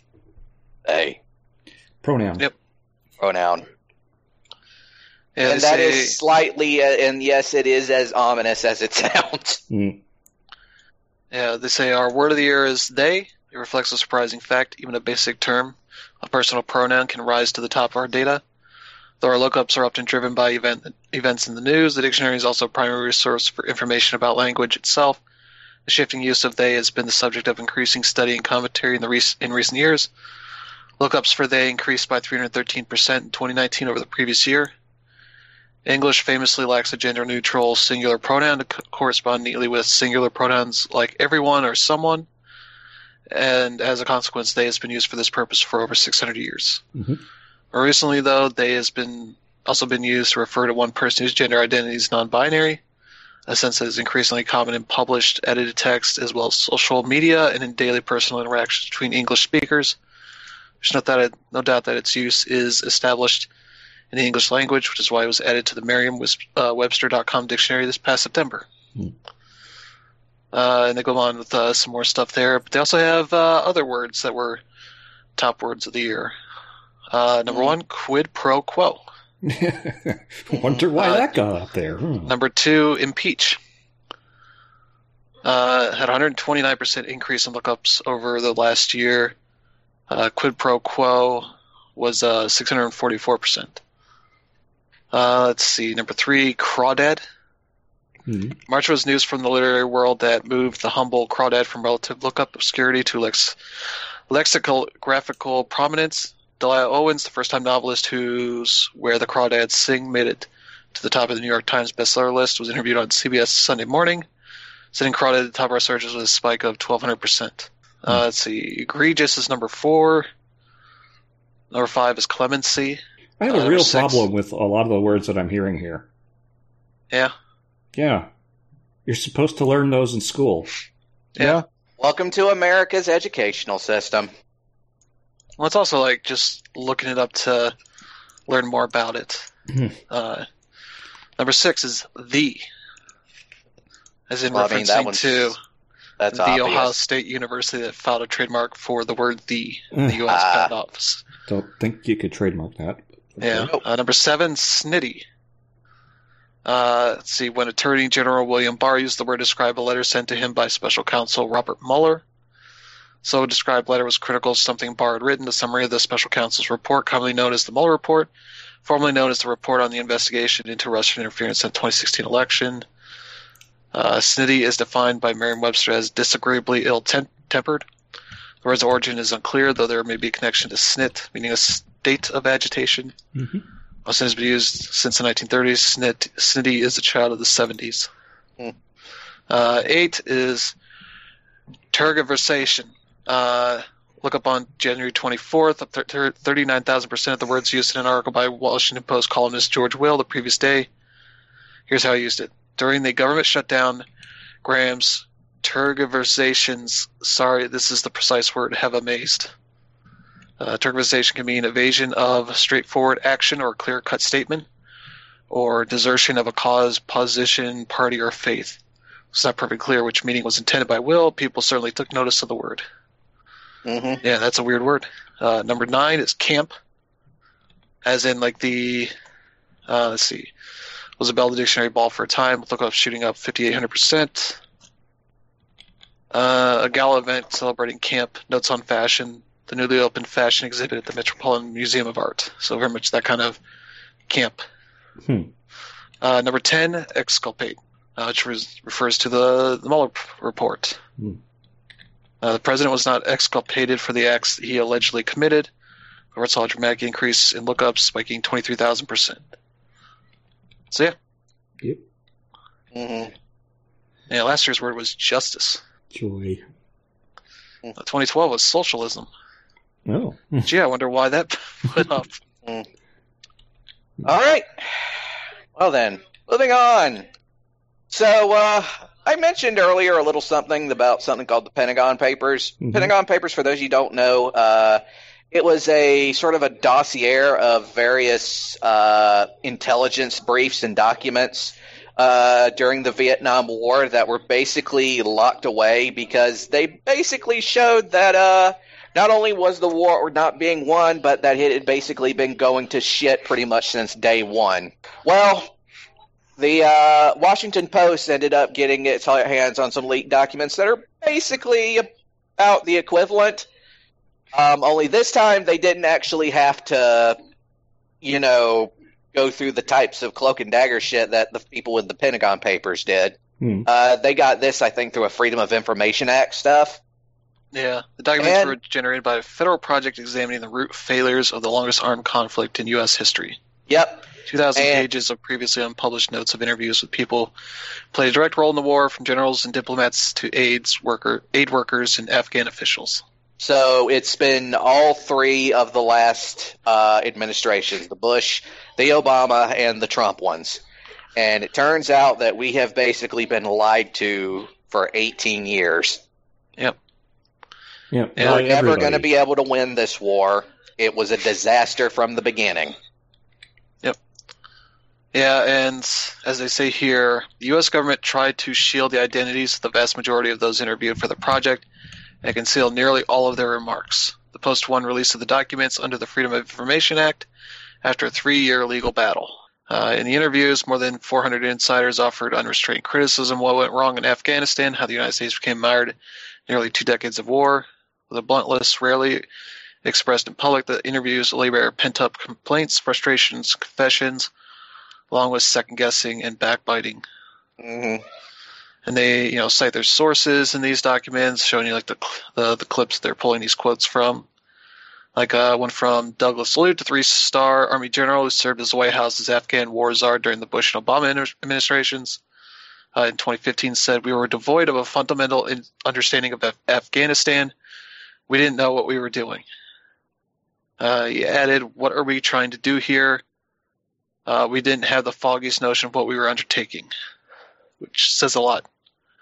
Pronoun. Yep. Pronoun. Yeah, and that is slightly, and yes, it is as ominous as it sounds. Mm. Yeah, they say our word of the year is they. It reflects a surprising fact. Even a basic term, a personal pronoun, can rise to the top of our data. Though our lookups are often driven by events in the news, the dictionary is also a primary source for information about language itself. The shifting use of they has been the subject of increasing study and commentary in recent years. Lookups for they increased by 313% in 2019 over the previous year. English famously lacks a gender-neutral singular pronoun to correspond neatly with singular pronouns like everyone or someone, and as a consequence, they has been used for this purpose for over 600 years. Mm-hmm. More recently, though, they has also been used to refer to one person whose gender identity is non-binary, a sense that is increasingly common in published, edited text, as well as social media and in daily personal interactions between English speakers. There's no doubt that its use is established in the English language, which is why it was added to the Merriam-Webster.com dictionary this past September. Hmm. And they go on with some more stuff there, but they also have other words that were top words of the year. Number one, quid pro quo. Wonder why that got up there. Number two, impeach. Had 129% increase in lookups over the last year. Quid pro quo was 644%. Let's see. Number three, crawdad. Mm-hmm. March was news from the literary world that moved the humble crawdad from relative lookup obscurity to lexicographical prominence. Delia Owens, the first-time novelist whose Where the Crawdads Sing made it to the top of the New York Times bestseller list, was interviewed on CBS Sunday Morning, sitting crawdad at the top of our searches with a spike of 1,200%. Let's see. Egregious is number 4. Number 5 is clemency. I have a real problem with a lot of the words that I'm hearing here. Yeah? Yeah. You're supposed to learn those in school. Yeah. Welcome to America's educational system. Well, it's also like just looking it up to learn more about it. Number 6 is the. As in referencing to that's the obvious. Ohio State University that filed a trademark for the word the in the U.S. Patent Office. Don't think you could trademark that. Yeah. Number 7, snitty. Let's see. When Attorney General William Barr used the word to describe a letter sent to him by Special Counsel Robert Mueller. So a described letter was critical of something Barr had written, a summary of the Special Counsel's report, commonly known as the Mueller Report, formerly known as the Report on the Investigation into Russian Interference in the 2016 election. Snitty is defined by Merriam-Webster as disagreeably ill-tempered. The word's origin is unclear, though there may be a connection to snit, meaning a state of agitation. Mm-hmm. Most has been used since the 1930s. Snitty is a child of the 70s. 8 is tergiversation. Look up on January 24th, 39,000% of the words used in an article by Washington Post columnist George Will the previous day. Here's how I used it. During the government shutdown, Graham's tergiversations, sorry, this is the precise word, have amazed. Tergiversation can mean evasion of straightforward action or clear-cut statement, or desertion of a cause, position, party, or faith. It's not perfectly clear which meaning was intended by Will. People certainly took notice of the word. Mm-hmm. Yeah, that's a weird word. Number 9 is camp, as in like the, let's see, was a Bell the Dictionary ball for a time. Look up shooting up 5,800%. A gala event celebrating camp, notes on fashion, the newly opened fashion exhibit at the Metropolitan Museum of Art. So very much that kind of camp. Number 10, exculpate, which refers to the Mueller report. The president was not exculpated for the acts that he allegedly committed. The word saw a dramatic increase in lookups, spiking 23,000%. So yeah. Yep. Mm-hmm. Yeah, last year's word was justice. Joy. 2012 was socialism. Oh. Gee, I wonder why that went up. All right. Well then, moving on. So, I mentioned earlier a little something about something called the Pentagon Papers. Mhm. Pentagon Papers, for those of you who don't know, it was a sort of a dossier of various intelligence briefs and documents during the Vietnam War that were basically locked away because they basically showed that not only was the war not being won, but that it had basically been going to shit pretty much since day one. Well, the Washington Post ended up getting its hands on some leaked documents that are basically about the equivalent. Only this time they didn't actually have to, go through the types of cloak and dagger shit that the people with the Pentagon Papers did. They got this, I think, through a Freedom of Information Act stuff. Yeah, the documents were generated by a federal project examining the root failures of the longest armed conflict in U.S. history. Yep. 2,000 pages of previously unpublished notes of interviews with people who played a direct role in the war, from generals and diplomats to aid workers and Afghan officials. So it's been all three of the last administrations, the Bush, the Obama, and the Trump ones. And it turns out that we have basically been lied to for 18 years. Yep. Yep. And we're never going to be able to win this war. It was a disaster from the beginning. Yep. Yeah, and as they say here, the U.S. government tried to shield the identities of the vast majority of those interviewed for the project and conceal nearly all of their remarks. The Post won release of the documents under the Freedom of Information Act after a 3-year legal battle. In the interviews, more than 400 insiders offered unrestrained criticism of what went wrong in Afghanistan, how the United States became mired in nearly 2 decades of war. With a blunt list rarely expressed in public, the interviews lay bare pent-up complaints, frustrations, confessions, along with second-guessing and backbiting. Mm-hmm. And they, cite their sources in these documents, showing you like the clips they're pulling these quotes from. Like one from Douglas Lute, a 3-star Army general who served as the White House's Afghan war czar during the Bush and Obama administrations. In 2015, said, "We were devoid of a fundamental understanding of Afghanistan. We didn't know what we were doing." He added, "What are we trying to do here? We didn't have the foggiest notion of what we were undertaking," which says a lot.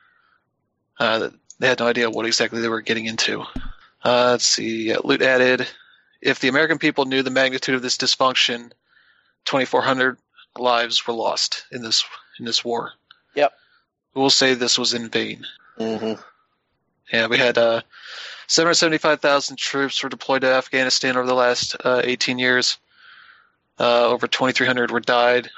They had no idea what exactly they were getting into. Let's see. Lute added, "If the American people knew the magnitude of this dysfunction, 2,400 lives were lost in this war. Yep. We'll say this was in vain." Mm-hmm. Yeah, we had 775,000 troops were deployed to Afghanistan over the last 18 years. Over 2,300 died,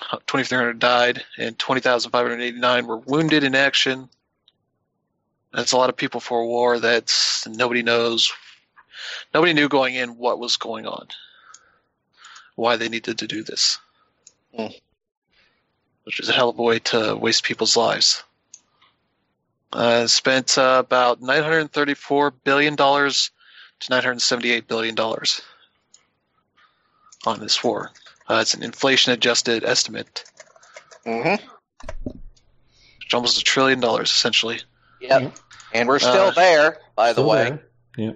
and 20,589 were wounded in action. That's a lot of people for a war that nobody knows. Nobody knew going in what was going on, why they needed to do this, which is a hell of a way to waste people's lives. Spent about $934 billion to $978 billion on this war. It's an inflation-adjusted estimate. Mm-hmm. It's almost $1 trillion, essentially. Yep. And we're still there, by the way. Yeah.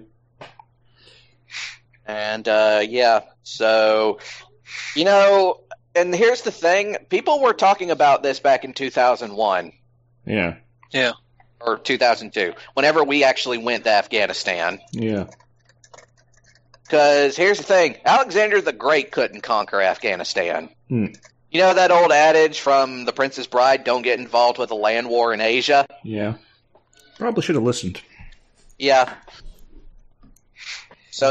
And, so, and here's the thing. People were talking about this back in 2001. Yeah. Yeah. Or 2002, whenever we actually went to Afghanistan. Yeah. Because here's the thing. Alexander the Great couldn't conquer Afghanistan. You know that old adage from The Princess Bride, don't get involved with a land war in Asia? Yeah. Probably should have listened. Yeah. So,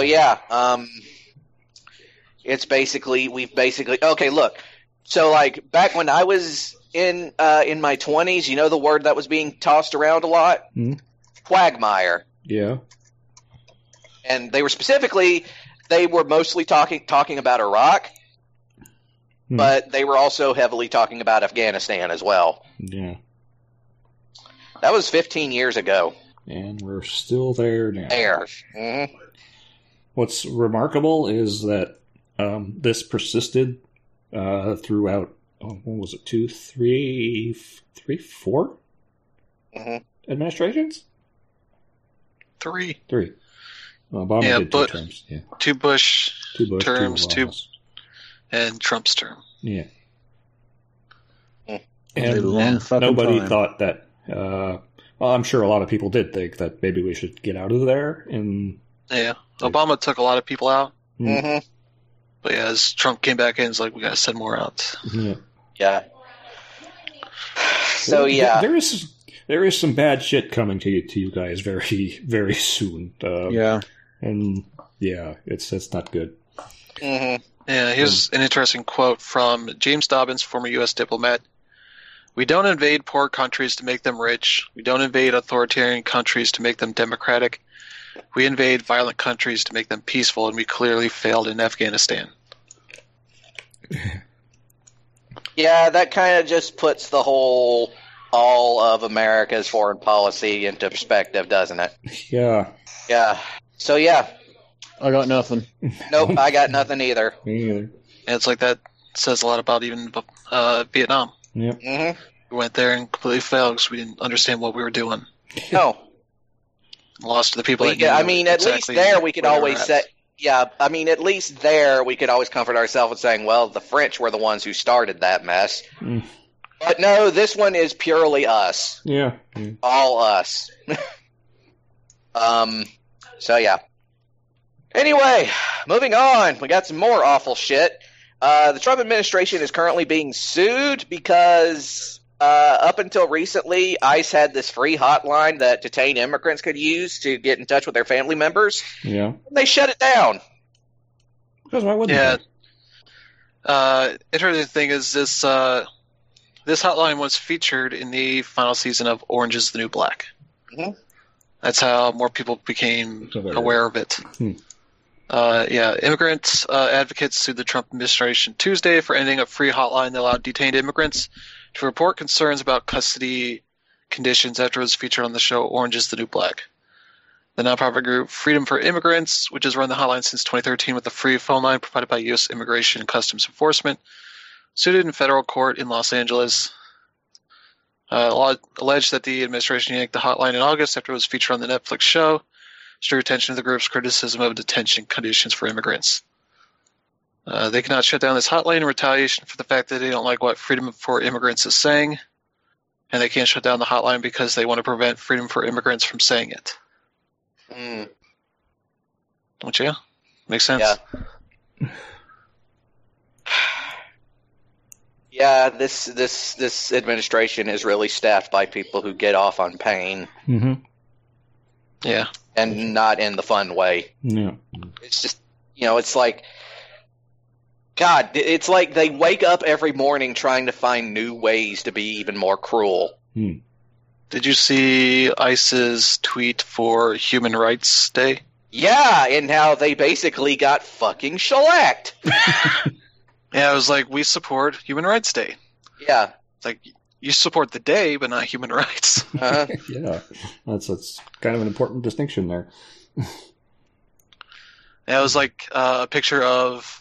it's okay, look. So, like, back when I was in my 20s, you know the word that was being tossed around a lot? Quagmire. Yeah. And they were mostly talking about Iraq, but they were also heavily talking about Afghanistan as well. Yeah. That was 15 years ago. And we're still there now. Mm-hmm. What's remarkable is that this persisted throughout, what was it, 2, 3, 4 administrations? 3. Obama did 2 terms. Yeah. 2 Bush, terms, 2 and Trump's term. Yeah. And nobody thought that. Well, I'm sure a lot of people did think that maybe we should get out of there. And Obama took a lot of people out. Mm-hmm. But yeah, as Trump came back in, it's like we got to send more out. Yeah. So yeah, there is some bad shit coming to you guys very, very soon. And it's not good. Mm-hmm. Yeah, here's an interesting quote from James Dobbins, former U.S. diplomat. "We don't invade poor countries to make them rich. We don't invade authoritarian countries to make them democratic. We invade violent countries to make them peaceful, and we clearly failed in Afghanistan." Yeah, that kind of just puts all of America's foreign policy into perspective, doesn't it? Yeah. Yeah. So yeah. I got nothing. Nope, I got nothing either. Me either. And it's like that says a lot about even Vietnam. Yep. Mm-hmm. We went there and completely failed because we didn't understand what we were doing. No. Lost to the people. At least there we could always say. Yeah, I mean, at least there we could always comfort ourselves with saying, well, the French were the ones who started that mess. Mm. But no, this one is purely us. Yeah. All us. So yeah. Anyway, moving on. We got some more awful shit. The Trump administration is currently being sued because up until recently, ICE had this free hotline that detained immigrants could use to get in touch with their family members. Yeah. They shut it down. Because why wouldn't they? Interesting thing is this hotline was featured in the final season of Orange is the New Black. Mm-hmm. That's how more people became aware of it. Immigrant advocates sued the Trump administration Tuesday for ending a free hotline that allowed detained immigrants to report concerns about custody conditions after it was featured on the show Orange is the New Black. The nonprofit group Freedom for Immigrants, which has run the hotline since 2013 with a free phone line provided by U.S. Immigration and Customs Enforcement, sued in federal court in Los Angeles. Alleged that the administration yanked the hotline in August after it was featured on the Netflix show, which drew attention to the group's criticism of detention conditions for immigrants. They cannot shut down this hotline in retaliation for the fact that they don't like what Freedom for Immigrants is saying, and they can't shut down the hotline because they want to prevent Freedom for Immigrants from saying it. Don't you? Makes sense? Yeah. Yeah, this administration is really staffed by people who get off on pain. Mm-hmm. Yeah. And not in the fun way. Yeah. It's just, it's like, God, it's like they wake up every morning trying to find new ways to be even more cruel. Did you see ICE's tweet for Human Rights Day? Yeah, and how they basically got fucking shellacked. Yeah, it was like, we support Human Rights Day. Yeah. It's like, you support the day, but not human rights. Uh-huh. Yeah, that's kind of an important distinction there. Yeah, it was like a picture of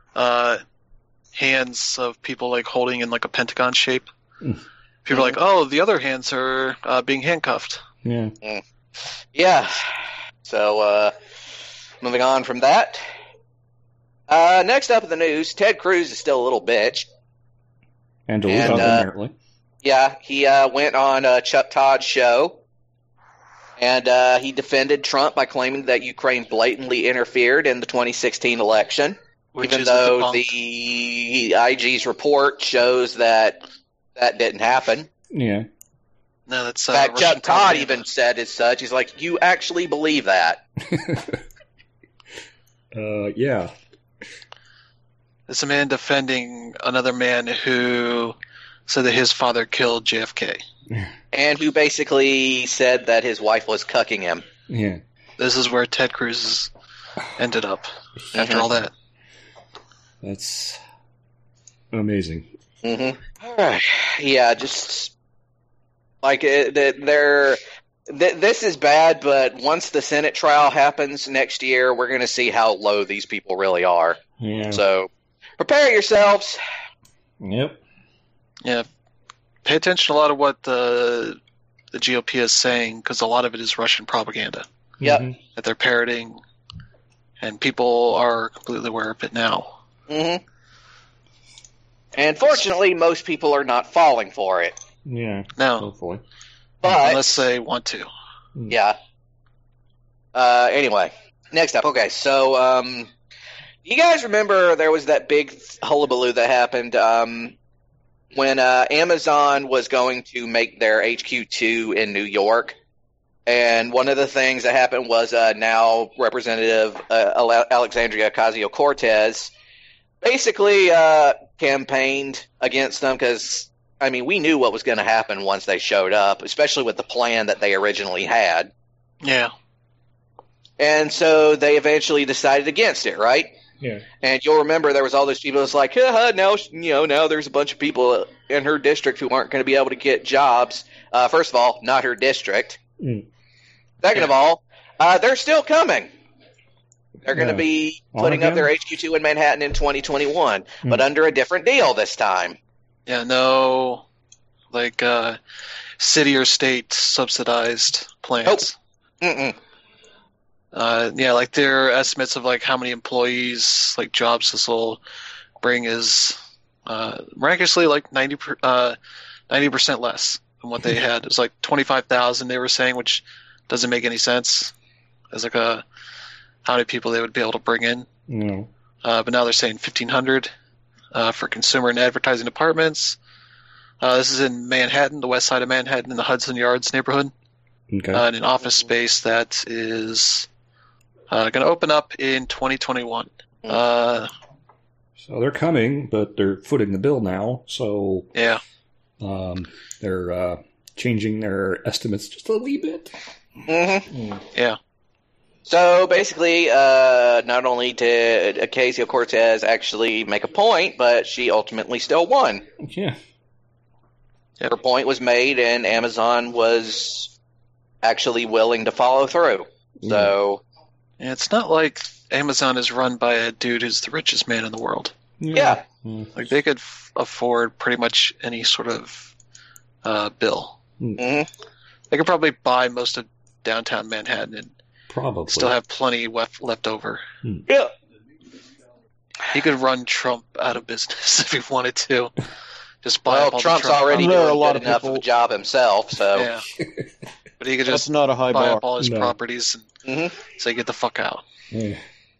hands of people like holding in like a pentagon shape. People are like, oh, the other hands are being handcuffed. Yeah. Yeah. So, moving on from that. Next up in the news, Ted Cruz is still a little bitch. And apparently. Yeah, he went on Chuck Todd's show, and he defended Trump by claiming that Ukraine blatantly interfered in the 2016 election, even though the IG's report shows that didn't happen. Yeah. No, that's in fact, Chuck Todd even said as such. He's like, "You actually believe that?" Yeah. It's a man defending another man who said that his father killed JFK. And who basically said that his wife was cucking him. Yeah. This is where Ted Cruz ended up after all that. That's amazing. Mm-hmm. All right. Yeah, just like this is bad, but once the Senate trial happens next year, we're going to see how low these people really are. Yeah. So prepare yourselves. Yep. Yeah. Pay attention to a lot of what the GOP is saying, because a lot of it is Russian propaganda. Yep. That they're parroting, and people are completely aware of it now. Mm-hmm. And fortunately, most people are not falling for it. Yeah. No. Hopefully. But unless they want to. yeah. Anyway, next up. Okay, so you guys remember there was that big hullabaloo that happened when Amazon was going to make their HQ2 in New York. And one of the things that happened was now Representative Alexandria Ocasio-Cortez basically campaigned against them because, I mean, we knew what was going to happen once they showed up, especially with the plan that they originally had. Yeah. And so they eventually decided against it, right? Yeah. And you'll remember there was all those people that's like, now there's a bunch of people in her district who aren't going to be able to get jobs. First of all, not her district. Second of all, they're still coming. They're going to be putting up their HQ2 in Manhattan in 2021, but under a different deal this time. Yeah, no, like city or state subsidized plans. Mm-mm. Yeah, like their estimates of like how many employees, like jobs this will bring is miraculously like 90% less than what they had. It was like 25,000 they were saying, which doesn't make any sense as like how many people they would be able to bring in. No. But now they're saying 1,500 for consumer and advertising departments. This is in Manhattan, the west side of Manhattan, in the Hudson Yards neighborhood. Okay. In an office space that is going to open up in 2021. So they're coming, but they're footing the bill now. So yeah, they're changing their estimates just a wee bit. Mm-hmm. Yeah. So basically, not only did Ocasio-Cortez actually make a point, but she ultimately still won. Yeah. Her point was made, and Amazon was actually willing to follow through. So yeah, it's not like Amazon is run by a dude who's the richest man in the world. yeah. Like they could afford pretty much any sort of bill. Mm-hmm. They could probably buy most of downtown Manhattan and Probably. still have plenty left over. Yeah. He could run Trump out of business if he wanted to. Just buy up all Trump's the Trump. already There are doing a lot good of enough people- of a job himself, so Yeah. But he could That's just not a high buy bar. up all his No. properties and say, get the fuck out. Yeah.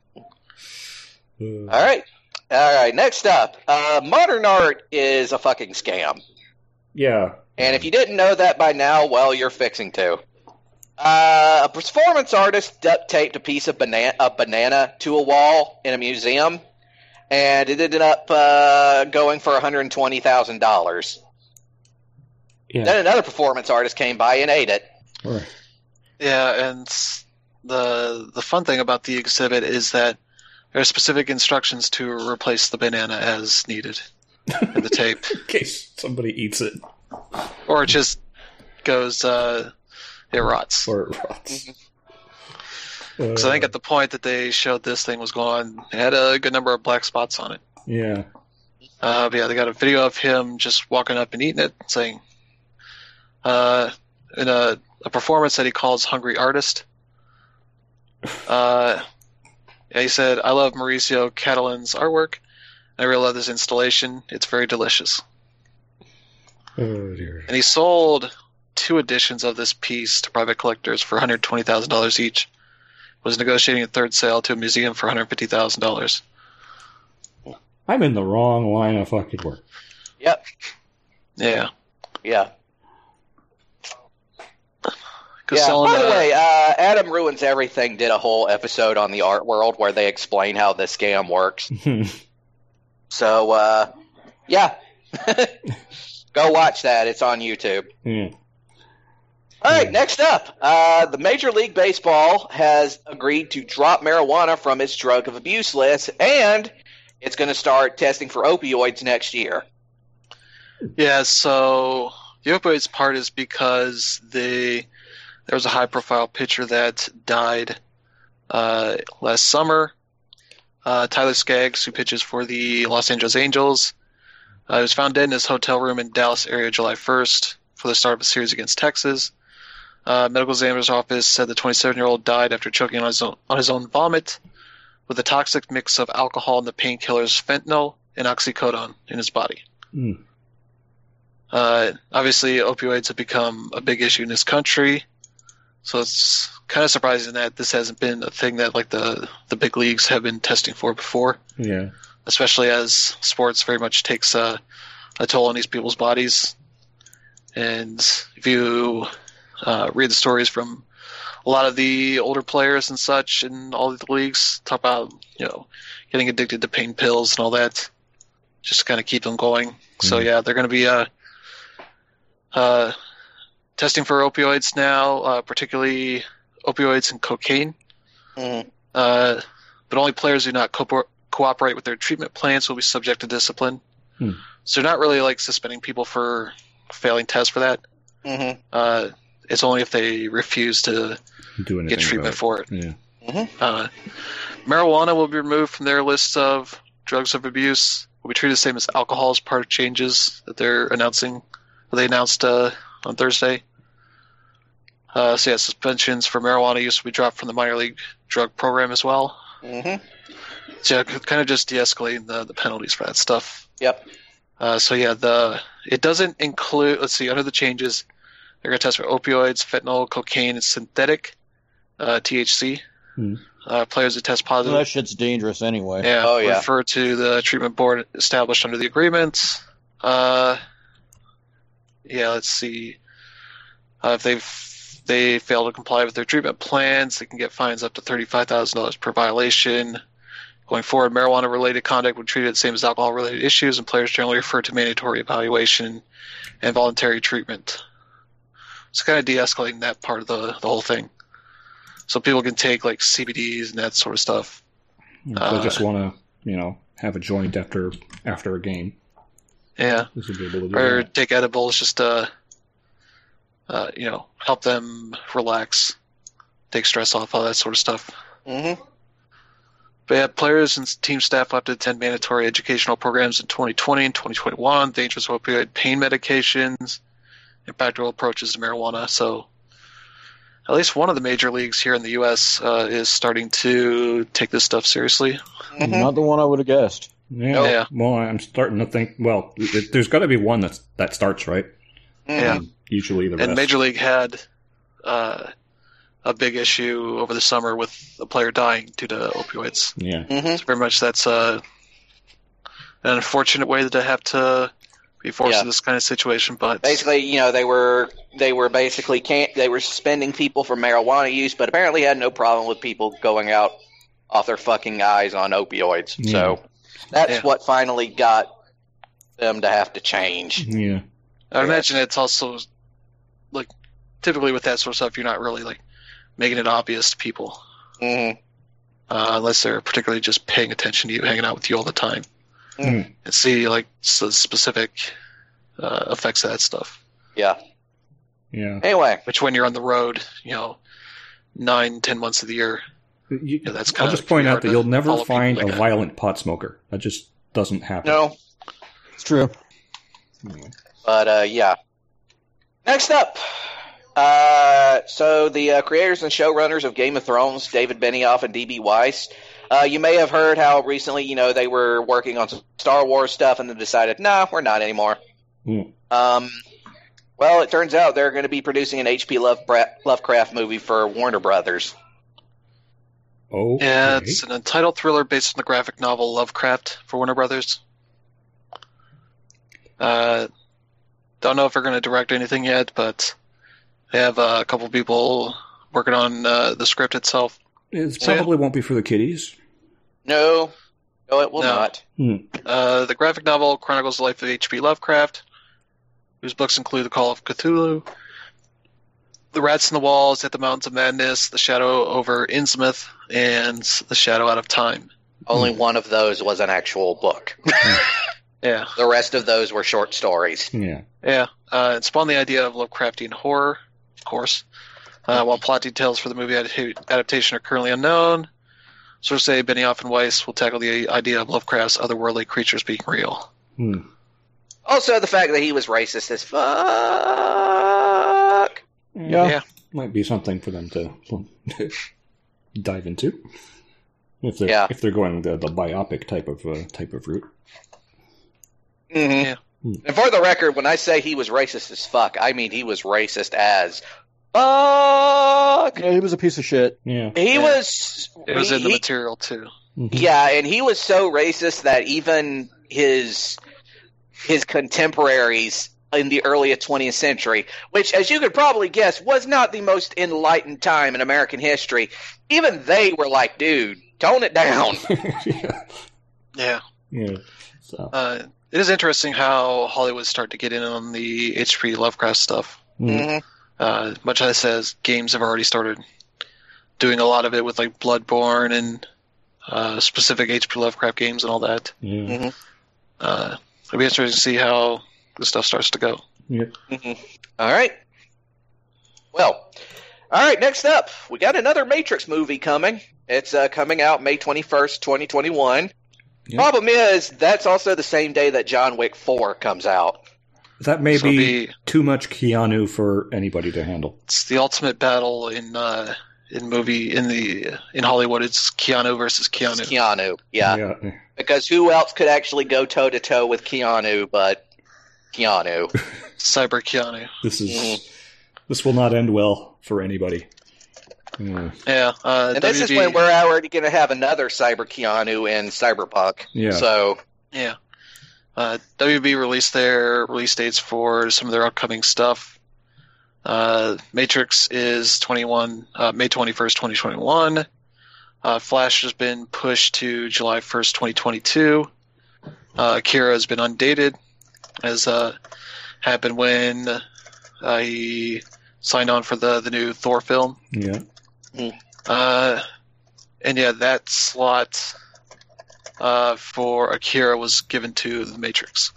All right. Next up, modern art is a fucking scam. Yeah. And if you didn't know that by now, well, you're fixing to. A performance artist duct taped a piece of banana to a wall in a museum, and it ended up going for $120,000. Yeah. Then another performance artist came by and ate it. Right. Yeah, and the fun thing about the exhibit is that there are specific instructions to replace the banana as needed in the tape. In case somebody eats it. Or it just goes, it rots. Or it rots. So I think at the point that they showed this thing was going on, it had a good number of black spots on it. Yeah. But yeah, they got a video of him just walking up and eating it, saying, in a performance that he calls Hungry Artist. Yeah, he said, I love Mauricio Catalan's artwork. I really love this installation. It's very delicious. Oh, dear. And he sold 2 editions of this piece to private collectors for $120,000 each. Was negotiating a third sale to a museum for $150,000. I'm in the wrong line of fucking work. Yep. Yeah. Yeah. Because Yeah. selling By the that, way, Adam Ruins Everything did a whole episode on the art world where they explain how this scam works. So, yeah. Go watch that. It's on YouTube. Yeah. All right, next up. The Major League Baseball has agreed to drop marijuana from its drug of abuse list, and it's going to start testing for opioids next year. yeah, so the opioids part is because there was a high-profile pitcher that died last summer. Tyler Skaggs, who pitches for the Los Angeles Angels, was found dead in his hotel room in Dallas area July 1st for the start of a series against Texas. Medical examiner's office said the 27-year-old died after choking on his own vomit with a toxic mix of alcohol and the painkillers fentanyl and oxycodone in his body. Mm. Obviously, opioids have become a big issue in this country, so it's kind of surprising that this hasn't been a thing that like the big leagues have been testing for before. Yeah. Especially as sports very much takes a toll on these people's bodies. And if you read the stories from a lot of the older players and such in all of the leagues, talk about, getting addicted to pain pills and all that, just to kind of keep them going. So yeah, they're going to be testing for opioids now, particularly opioids and cocaine. Mm-hmm. But only players who do not cooperate with their treatment plans will be subject to discipline. So they're not really like suspending people for failing tests for that. Mm-hmm. It's only if they refuse to get treatment for it. Yeah. Mm-hmm. Marijuana will be removed from their list of drugs of abuse. Will be treated the same as alcohol as part of changes that they're announcing. They announced on Thursday. So yeah, suspensions for marijuana use will be dropped from the minor league drug program as well. Mm-hmm. So yeah, kind of just de-escalating the penalties for that stuff. Yep. So yeah, it doesn't include. Let's see, under the changes, they're going to test for opioids, fentanyl, cocaine, and synthetic THC. Players who test positive. Well, that shit's dangerous anyway. Yeah. Oh, yeah. Refer to the treatment board established under the agreement. Yeah. Let's see. If they fail to comply with their treatment plans, they can get fines up to $35,000 per violation. Going forward, marijuana-related conduct would be treated the same as alcohol-related issues, and players generally refer to mandatory evaluation and voluntary treatment. So kind of de-escalating that part of the whole thing. So people can take like CBDs and that sort of stuff. If they just want to, have a joint after a game. Yeah. This would be able to do Or that. take edibles just to, help them relax, take stress off, all that sort of stuff. Mm-hmm. But yeah, players and team staff will have to attend mandatory educational programs in 2020 and 2021, dangerous opioid pain medications, and practical approaches to marijuana. So at least one of the major leagues here in the U.S. Is starting to take this stuff seriously. Mm-hmm. Not the one I would have guessed. Yeah. Yeah. Well, I'm starting to think. Well, there's got to be one that starts right. Yeah. And usually the rest. And Major League had a big issue over the summer with a player dying due to opioids. Yeah. Mm-hmm. So very much that's an unfortunate way to have to be forced in this kind of situation. But Basically, they were basically they were suspending people for marijuana use, but apparently had no problem with people going out off their fucking eyes on opioids. Yeah. So that's what finally got them to have to change. Yeah. I imagine it's also like typically with that sort of stuff, you're not really like making it obvious to people Mm-hmm. unless they're particularly just paying attention to you, hanging out with you all the time, Mm. and see like the specific effects of that stuff. Yeah. Yeah. Anyway, Which when you're on the road, 9-10 months of the year, that's kind I'll of just point out hard that to you'll never follow find people a like that. violent pot smoker. That just doesn't happen. no, It's true. but yeah. Next up, so the creators and showrunners of Game of Thrones, David Benioff and D.B. Weiss, you may have heard how recently, they were working on some Star Wars stuff and then decided, no, we're not anymore. Mm. Well, it turns out they're going to be producing an H.P. Lovecraft movie for Warner Brothers. Oh. Yeah, it's an untitled thriller based on the graphic novel Lovecraft for Warner Brothers. Don't know if they're going to direct anything yet, but they have a couple people working on the script itself. It probably won't be for the kiddies. No, it will No. not. The graphic novel chronicles the life of H.P. Lovecraft, whose books include The Call of Cthulhu, The Rats in the Walls, At the Mountains of Madness, The Shadow over Innsmouth, and The Shadow Out of Time. Only one of those was an actual book. Yeah. The rest of those were short stories. Yeah. Yeah, it spawned the idea of Lovecraftian horror, of course. While plot details for the movie adaptation are currently unknown, sources say Benioff and Weiss will tackle the idea of Lovecraft's otherworldly creatures being real. Also, the fact that he was racist as fuck. Yeah. Might be something for them to dive into. If they're going the biopic type of route. Mm-hmm. Yeah. And for the record, when I say he was racist as fuck, I mean he was racist as fuck. Yeah, he was a piece of shit. Yeah. He Yeah. was. It was in the material too. Yeah, and he was so racist that even his contemporaries in the early 20th century, which, as you could probably guess, was not the most enlightened time in American history, even they were like, dude, tone it down. Yeah. Yeah. So. It is interesting how Hollywood started to get in on the H.P. Lovecraft stuff. Mm-hmm. Much as it says, games have already started doing a lot of it with like Bloodborne and specific H.P. Lovecraft games and all that. Yeah. Mm-hmm. It'll be interesting to see how the stuff starts to go. Yeah. Mm-hmm. All right. Well, all right, next up, we got another Matrix movie coming. It's coming out May 21st, 2021. Yep. Problem is, that's also the same day that John Wick 4 comes out. That may So be too much Keanu for anybody to handle. It's the ultimate battle in Hollywood. It's Keanu versus Keanu. It's Keanu, yeah. Yeah. Because who else could actually go toe-to-toe with Keanu but Keanu? Cyber Keanu. This will not end well for anybody. Yeah. And this is when we're already going to have another Cyber Keanu in Cyberpunk. Yeah. So, Yeah. WB released their release dates for some of their upcoming stuff. Matrix is May 21st, 2021. Flash has been pushed to July 1st, 2022. Akira has been undated, as happened when he signed on for the new Thor film. Yeah. And yeah, that slot for Akira was given to The Matrix.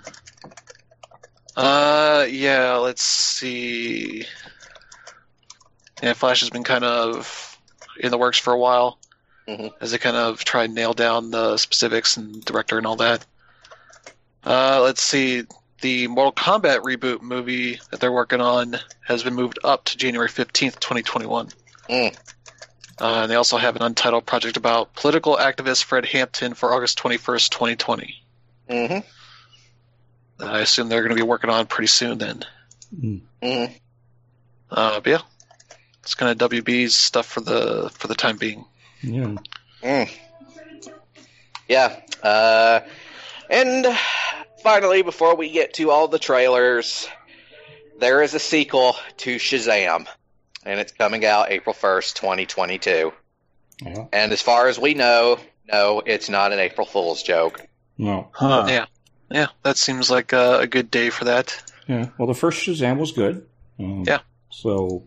Yeah, let's see. Yeah, Flash has been kind of in the works for a while, as they kind of try and nail down the specifics and director and all that. Let's see. The Mortal Kombat reboot movie that they're working on has been moved up to January 15th, 2021. And they also have an untitled project about political activist Fred Hampton for August 21st, 2020. I assume they're going to be working on pretty soon then. But yeah, it's kind of WB's stuff for the time being. Yeah. Yeah. And finally, before we get to all the trailers, there is a sequel to Shazam. And it's coming out April 1st, 2022. Yeah. And as far as we know, no, it's not an April Fool's joke. No. Huh. Yeah, that seems like a good day for that. Yeah. Well, the first Shazam was good. Yeah. So,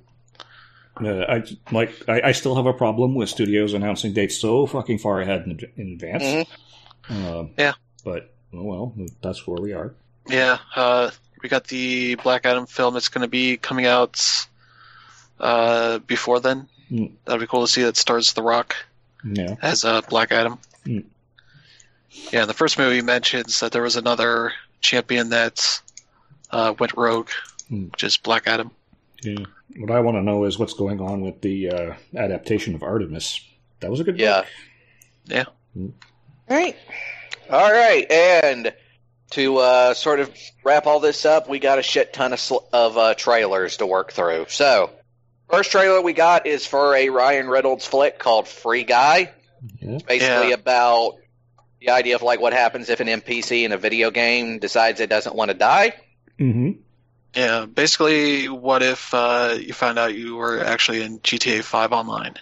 I still have a problem with studios announcing dates so fucking far ahead in advance. Yeah. But, oh well, that's where we are. Yeah. We got the Black Adam film that's going to be coming out before then. That'd be cool to see. That stars The Rock as Black Adam. Yeah, the first movie mentions that there was another champion that went rogue, which is Black Adam. Yeah. What I want to know is what's going on with the adaptation of Artemis. That was a good book. Yeah. All right. And to sort of wrap all this up, we got a shit ton of trailers to work through. So, first trailer we got is for a Ryan Reynolds flick called Free Guy. It's basically about the idea of like what happens if an NPC in a video game decides it doesn't want to die. Yeah, basically, what if you found out you were actually in GTA 5 Online?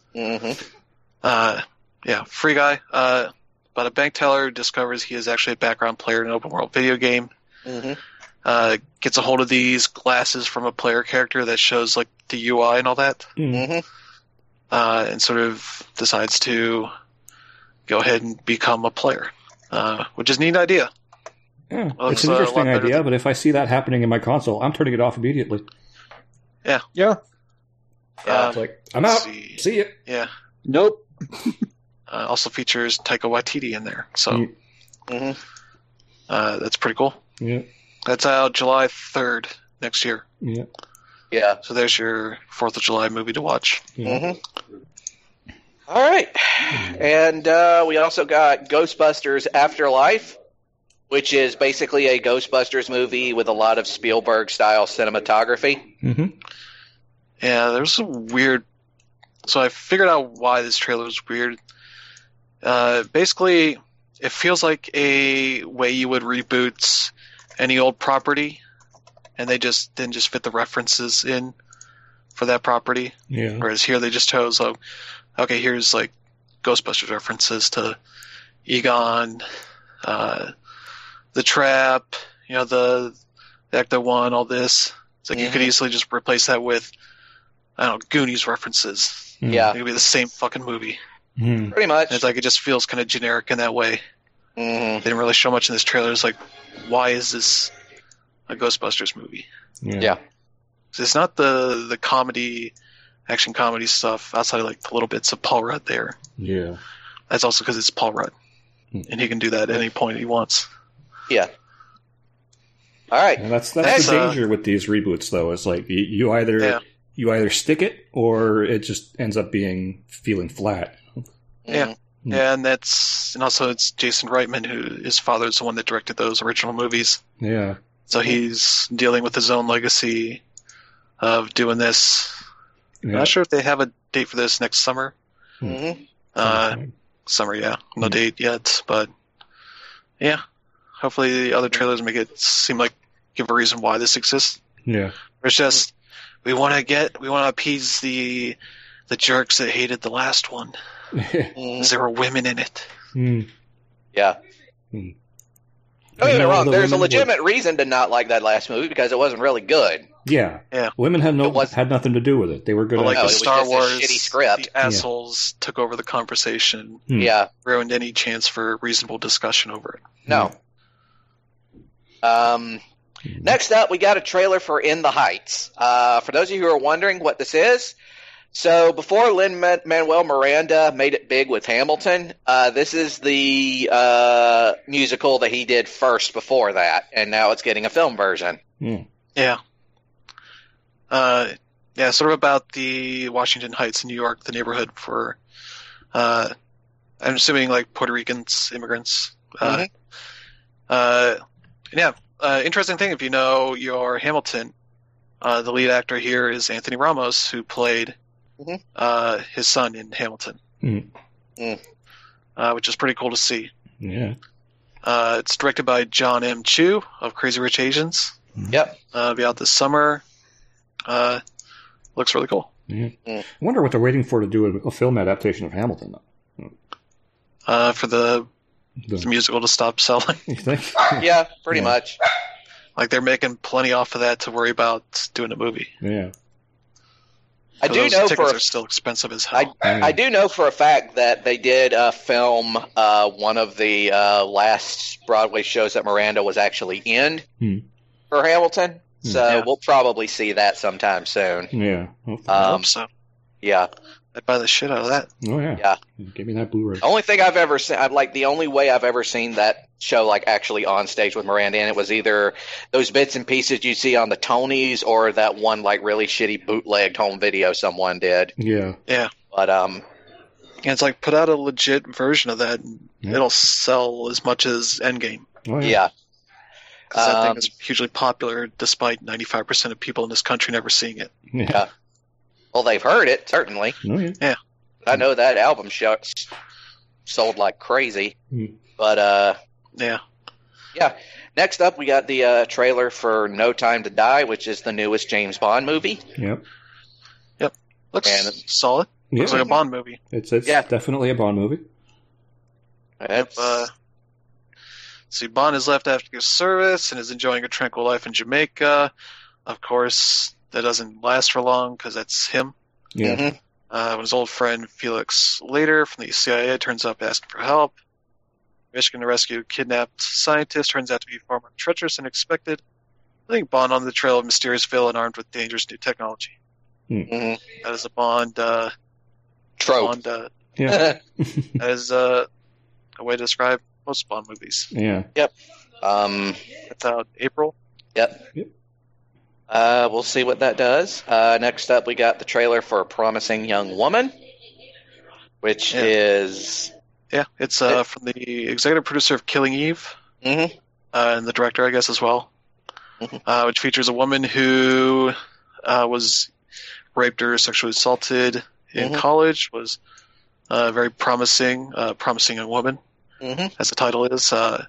Yeah, Free Guy. But a bank teller discovers he is actually a background player in an open world video game. Gets a hold of these glasses from a player character that shows like the UI and all that. And sort of decides to go ahead and become a player, which is a neat idea. Yeah, it's an interesting idea, but if I see that happening in my console, I'm turning it off immediately. Yeah. It's like, I'm out. See ya. Yeah. Nope. Also features Taika Waititi in there, so that's pretty cool. Yeah. That's out July 3rd next year. Yeah. So there's your 4th of July movie to watch. All right. And we also got Ghostbusters Afterlife, which is basically a Ghostbusters movie with a lot of Spielberg-style cinematography. Mm-hmm. Yeah, there's some weird... So I figured out why this trailer was weird. Basically, it feels like a way you would reboot any old property, and they didn't just fit the references in for that property. Yeah. Whereas here they just chose, okay, here's like Ghostbusters references to Egon, the Trap, the Ecto-1, all this. It's like you could easily just replace that with, I don't know, Goonies references. Yeah. It could be the same fucking movie. Mm-hmm. Pretty much. And it's like it just feels kind of generic in that way. Mm-hmm. They didn't really show much in this trailer. It's like, why is this a Ghostbusters movie? Yeah. It's not the comedy, action comedy stuff outside of like the little bits of Paul Rudd there. Yeah. That's also because it's Paul Rudd, and he can do that at any point he wants. Yeah. All right. And that's the danger with these reboots, though. Is like you either stick it or it just ends up feeling flat. Yeah. Yeah, and also it's Jason Reitman, who his father is the one that directed those original movies. Yeah. So he's dealing with his own legacy of doing this. Yeah. I'm not sure if they have a date for this next summer. Mm-hmm. Summer, yeah. No date yet, but yeah. Hopefully the other trailers make it seem like give a reason why this exists. Yeah. It's just we want to appease the jerks that hated the last one. Because there were women in it. Yeah. Don't get me wrong, there's a legitimate reason to not like that last movie because it wasn't really good. Yeah. Women had nothing to do with it. They were good at like the it Star was just Wars a shitty script. The assholes took over the conversation. Yeah. Ruined any chance for reasonable discussion over it. No. Next up, we got a trailer for In the Heights. For those of you who are wondering what this is, so before Lin-Manuel Miranda made it big with Hamilton, this is the musical that he did first before that, and now it's getting a film version. Yeah. Sort of about the Washington Heights in New York, the neighborhood for, I'm assuming like Puerto Ricans, immigrants. Interesting thing, if you know your Hamilton, the lead actor here is Anthony Ramos, who played his son in Hamilton, which is pretty cool to see. Yeah. It's directed by John M. Chu of Crazy Rich Asians. Yep. Be out this summer. Looks really cool. I wonder what they're waiting for to do a film adaptation of Hamilton, though. For the musical to stop selling. You think? Yeah, pretty much. Like they're making plenty off of that to worry about doing a movie. Yeah. I do know tickets are still expensive as hell. I do know for a fact that they did film one of the last Broadway shows that Miranda was actually in for Hamilton. So we'll probably see that sometime soon. Yeah. I hope so. Yeah. I'd buy the shit out of that. Oh yeah. Yeah. Give me that Blu-ray. Only thing I've ever seen, the only way I've ever seen that show like actually on stage with Miranda in it was either those bits and pieces you see on the Tonys or that one like really shitty bootlegged home video someone did. Yeah. Yeah. But and it's like put out a legit version of that and it'll sell as much as Endgame. Oh, yeah. Because that thing is hugely popular despite 95% of people in this country never seeing it. Yeah. Well, they've heard it, certainly. Oh, yeah. I know that album sold like crazy. But, yeah. Next up, we got the trailer for No Time to Die, which is the newest James Bond movie. Yep. Looks solid. Yeah. Looks like a Bond movie. It's definitely a Bond movie. See, Bond is left after service and is enjoying a tranquil life in Jamaica. Of course, that doesn't last for long because that's him. Yeah. When his old friend Felix Leiter from the CIA turns up asking for help. Michigan to rescue a kidnapped scientist turns out to be far more treacherous than expected. I think Bond on the trail of mysterious villain armed with dangerous new technology. That is a Bond trope. That is a way to describe most Bond movies. Yeah. Yep. It's out April. Yep. We'll see what that does. Next up, we got the trailer for A Promising Young Woman, which is... Yeah, it's from the executive producer of Killing Eve. and the director, I guess, as well, which features a woman who was raped or sexually assaulted in college, was a very promising young woman, as the title is.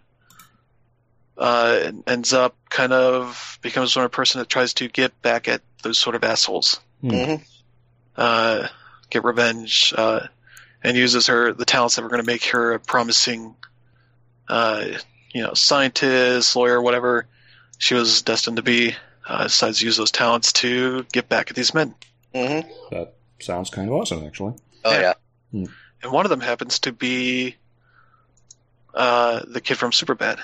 Ends up kind of becomes sort of a person that tries to get back at those sort of assholes, get revenge, and uses the talents that were going to make her a promising, scientist, lawyer, whatever she was destined to be. Decides to use those talents to get back at these men. That sounds kind of awesome, actually. Oh yeah. And one of them happens to be the kid from Superbad.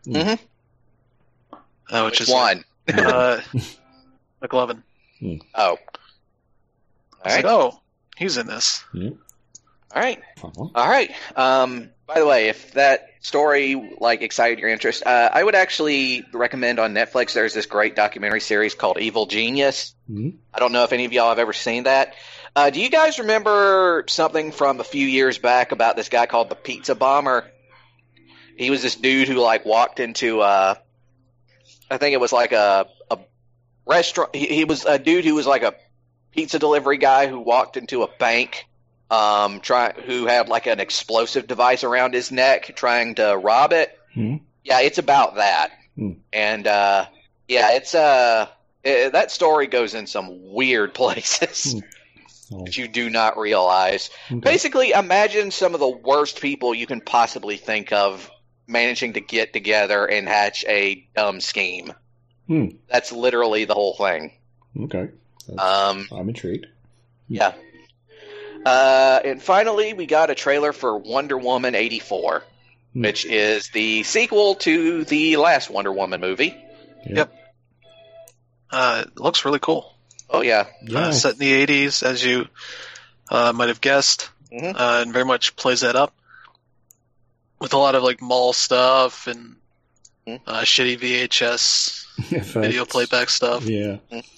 Which is one? McLovin. Oh. All right. Oh, he's in this. All right. By the way, if that story excited your interest, I would actually recommend on Netflix. There's this great documentary series called Evil Genius. I don't know if any of y'all have ever seen that. Do you guys remember something from a few years back about this guy called the Pizza Bomber? He was this dude who walked into I think it was a restaurant. He was a dude who was a pizza delivery guy who walked into a bank, who had an explosive device around his neck, trying to rob it. Yeah, it's about that. And it's that story goes in some weird places that you do not realize. Basically, imagine some of the worst people you can possibly think of managing to get together and hatch a dumb scheme. That's literally the whole thing. Okay. I'm intrigued. Yeah. And finally, we got a trailer for Wonder Woman 84, which is the sequel to the last Wonder Woman movie. Yep. It looks really cool. Oh, yeah. Set in the 80s, as you might have guessed, and very much plays that up. With a lot of mall stuff and shitty VHS video playback stuff. Yeah.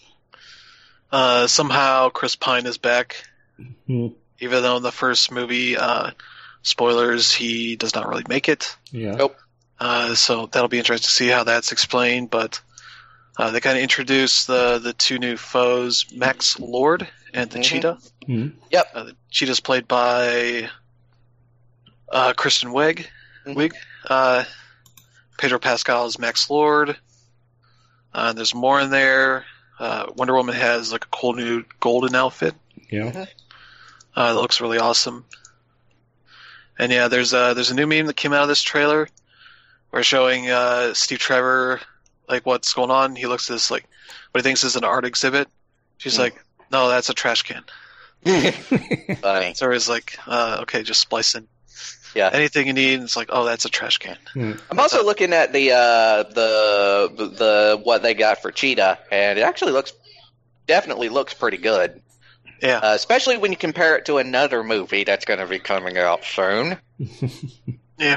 Somehow Chris Pine is back. Even though in the first movie, spoilers, he does not really make it. Yeah. Nope. So that'll be interesting to see how that's explained. But they kind of introduce the two new foes, Max Lord and the Cheetah. Yep. The Cheetah's played by Kristen Wiig. Pedro Pascal is Max Lord. There's more in there. Wonder Woman has a cool new golden outfit. Yeah. That looks really awesome. And yeah, there's a new meme that came out of this trailer. We're showing Steve Trevor what's going on. He looks at this what he thinks is an art exhibit. She's like, no, that's a trash can. Funny. So he's okay, just splice in. Yeah. Anything you need, and it's oh, that's a trash can. I'm also looking at the what they got for Cheetah, and it actually definitely looks pretty good. Yeah. Especially when you compare it to another movie that's going to be coming out soon. Yeah.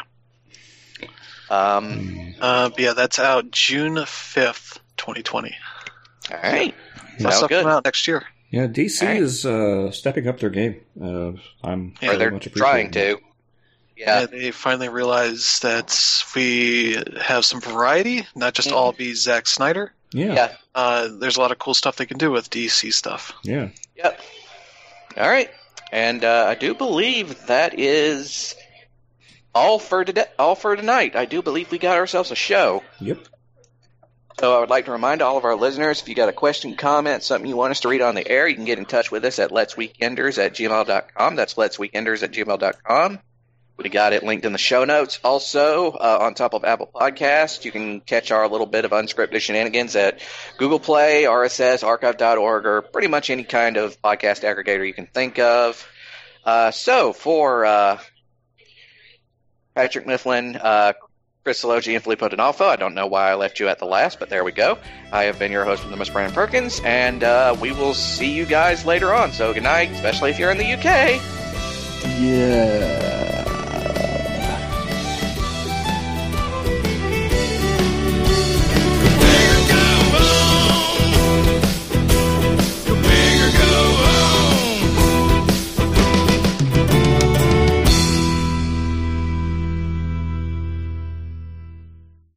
But yeah, that's out June 5th, 2020. All right. Sounds good. Coming out next year. Yeah, DC is stepping up their game. I'm very much trying to. Yeah, they finally realized that we have some variety, not just all be Zack Snyder. Yeah. There's a lot of cool stuff they can do with DC stuff. Yeah. Yep. All right. And I do believe that is all for today. All for tonight. I do believe we got ourselves a show. Yep. So I would like to remind all of our listeners, if you got a question, comment, something you want us to read on the air, you can get in touch with us at letsweekenders@gmail.com. That's letsweekenders@gmail.com. We got it linked in the show notes. Also, on top of Apple Podcasts, you can catch our little bit of unscripted shenanigans at Google Play, RSS, Archive.org, or pretty much any kind of podcast aggregator you can think of. So, for Patrick Mifflin, Chris Sologi, and Filippo D'Onofrio, I don't know why I left you at the last, but there we go. I have been your host, Miss Brandon Perkins, and we will see you guys later on. So, good night, especially if you're in the UK. Yeah.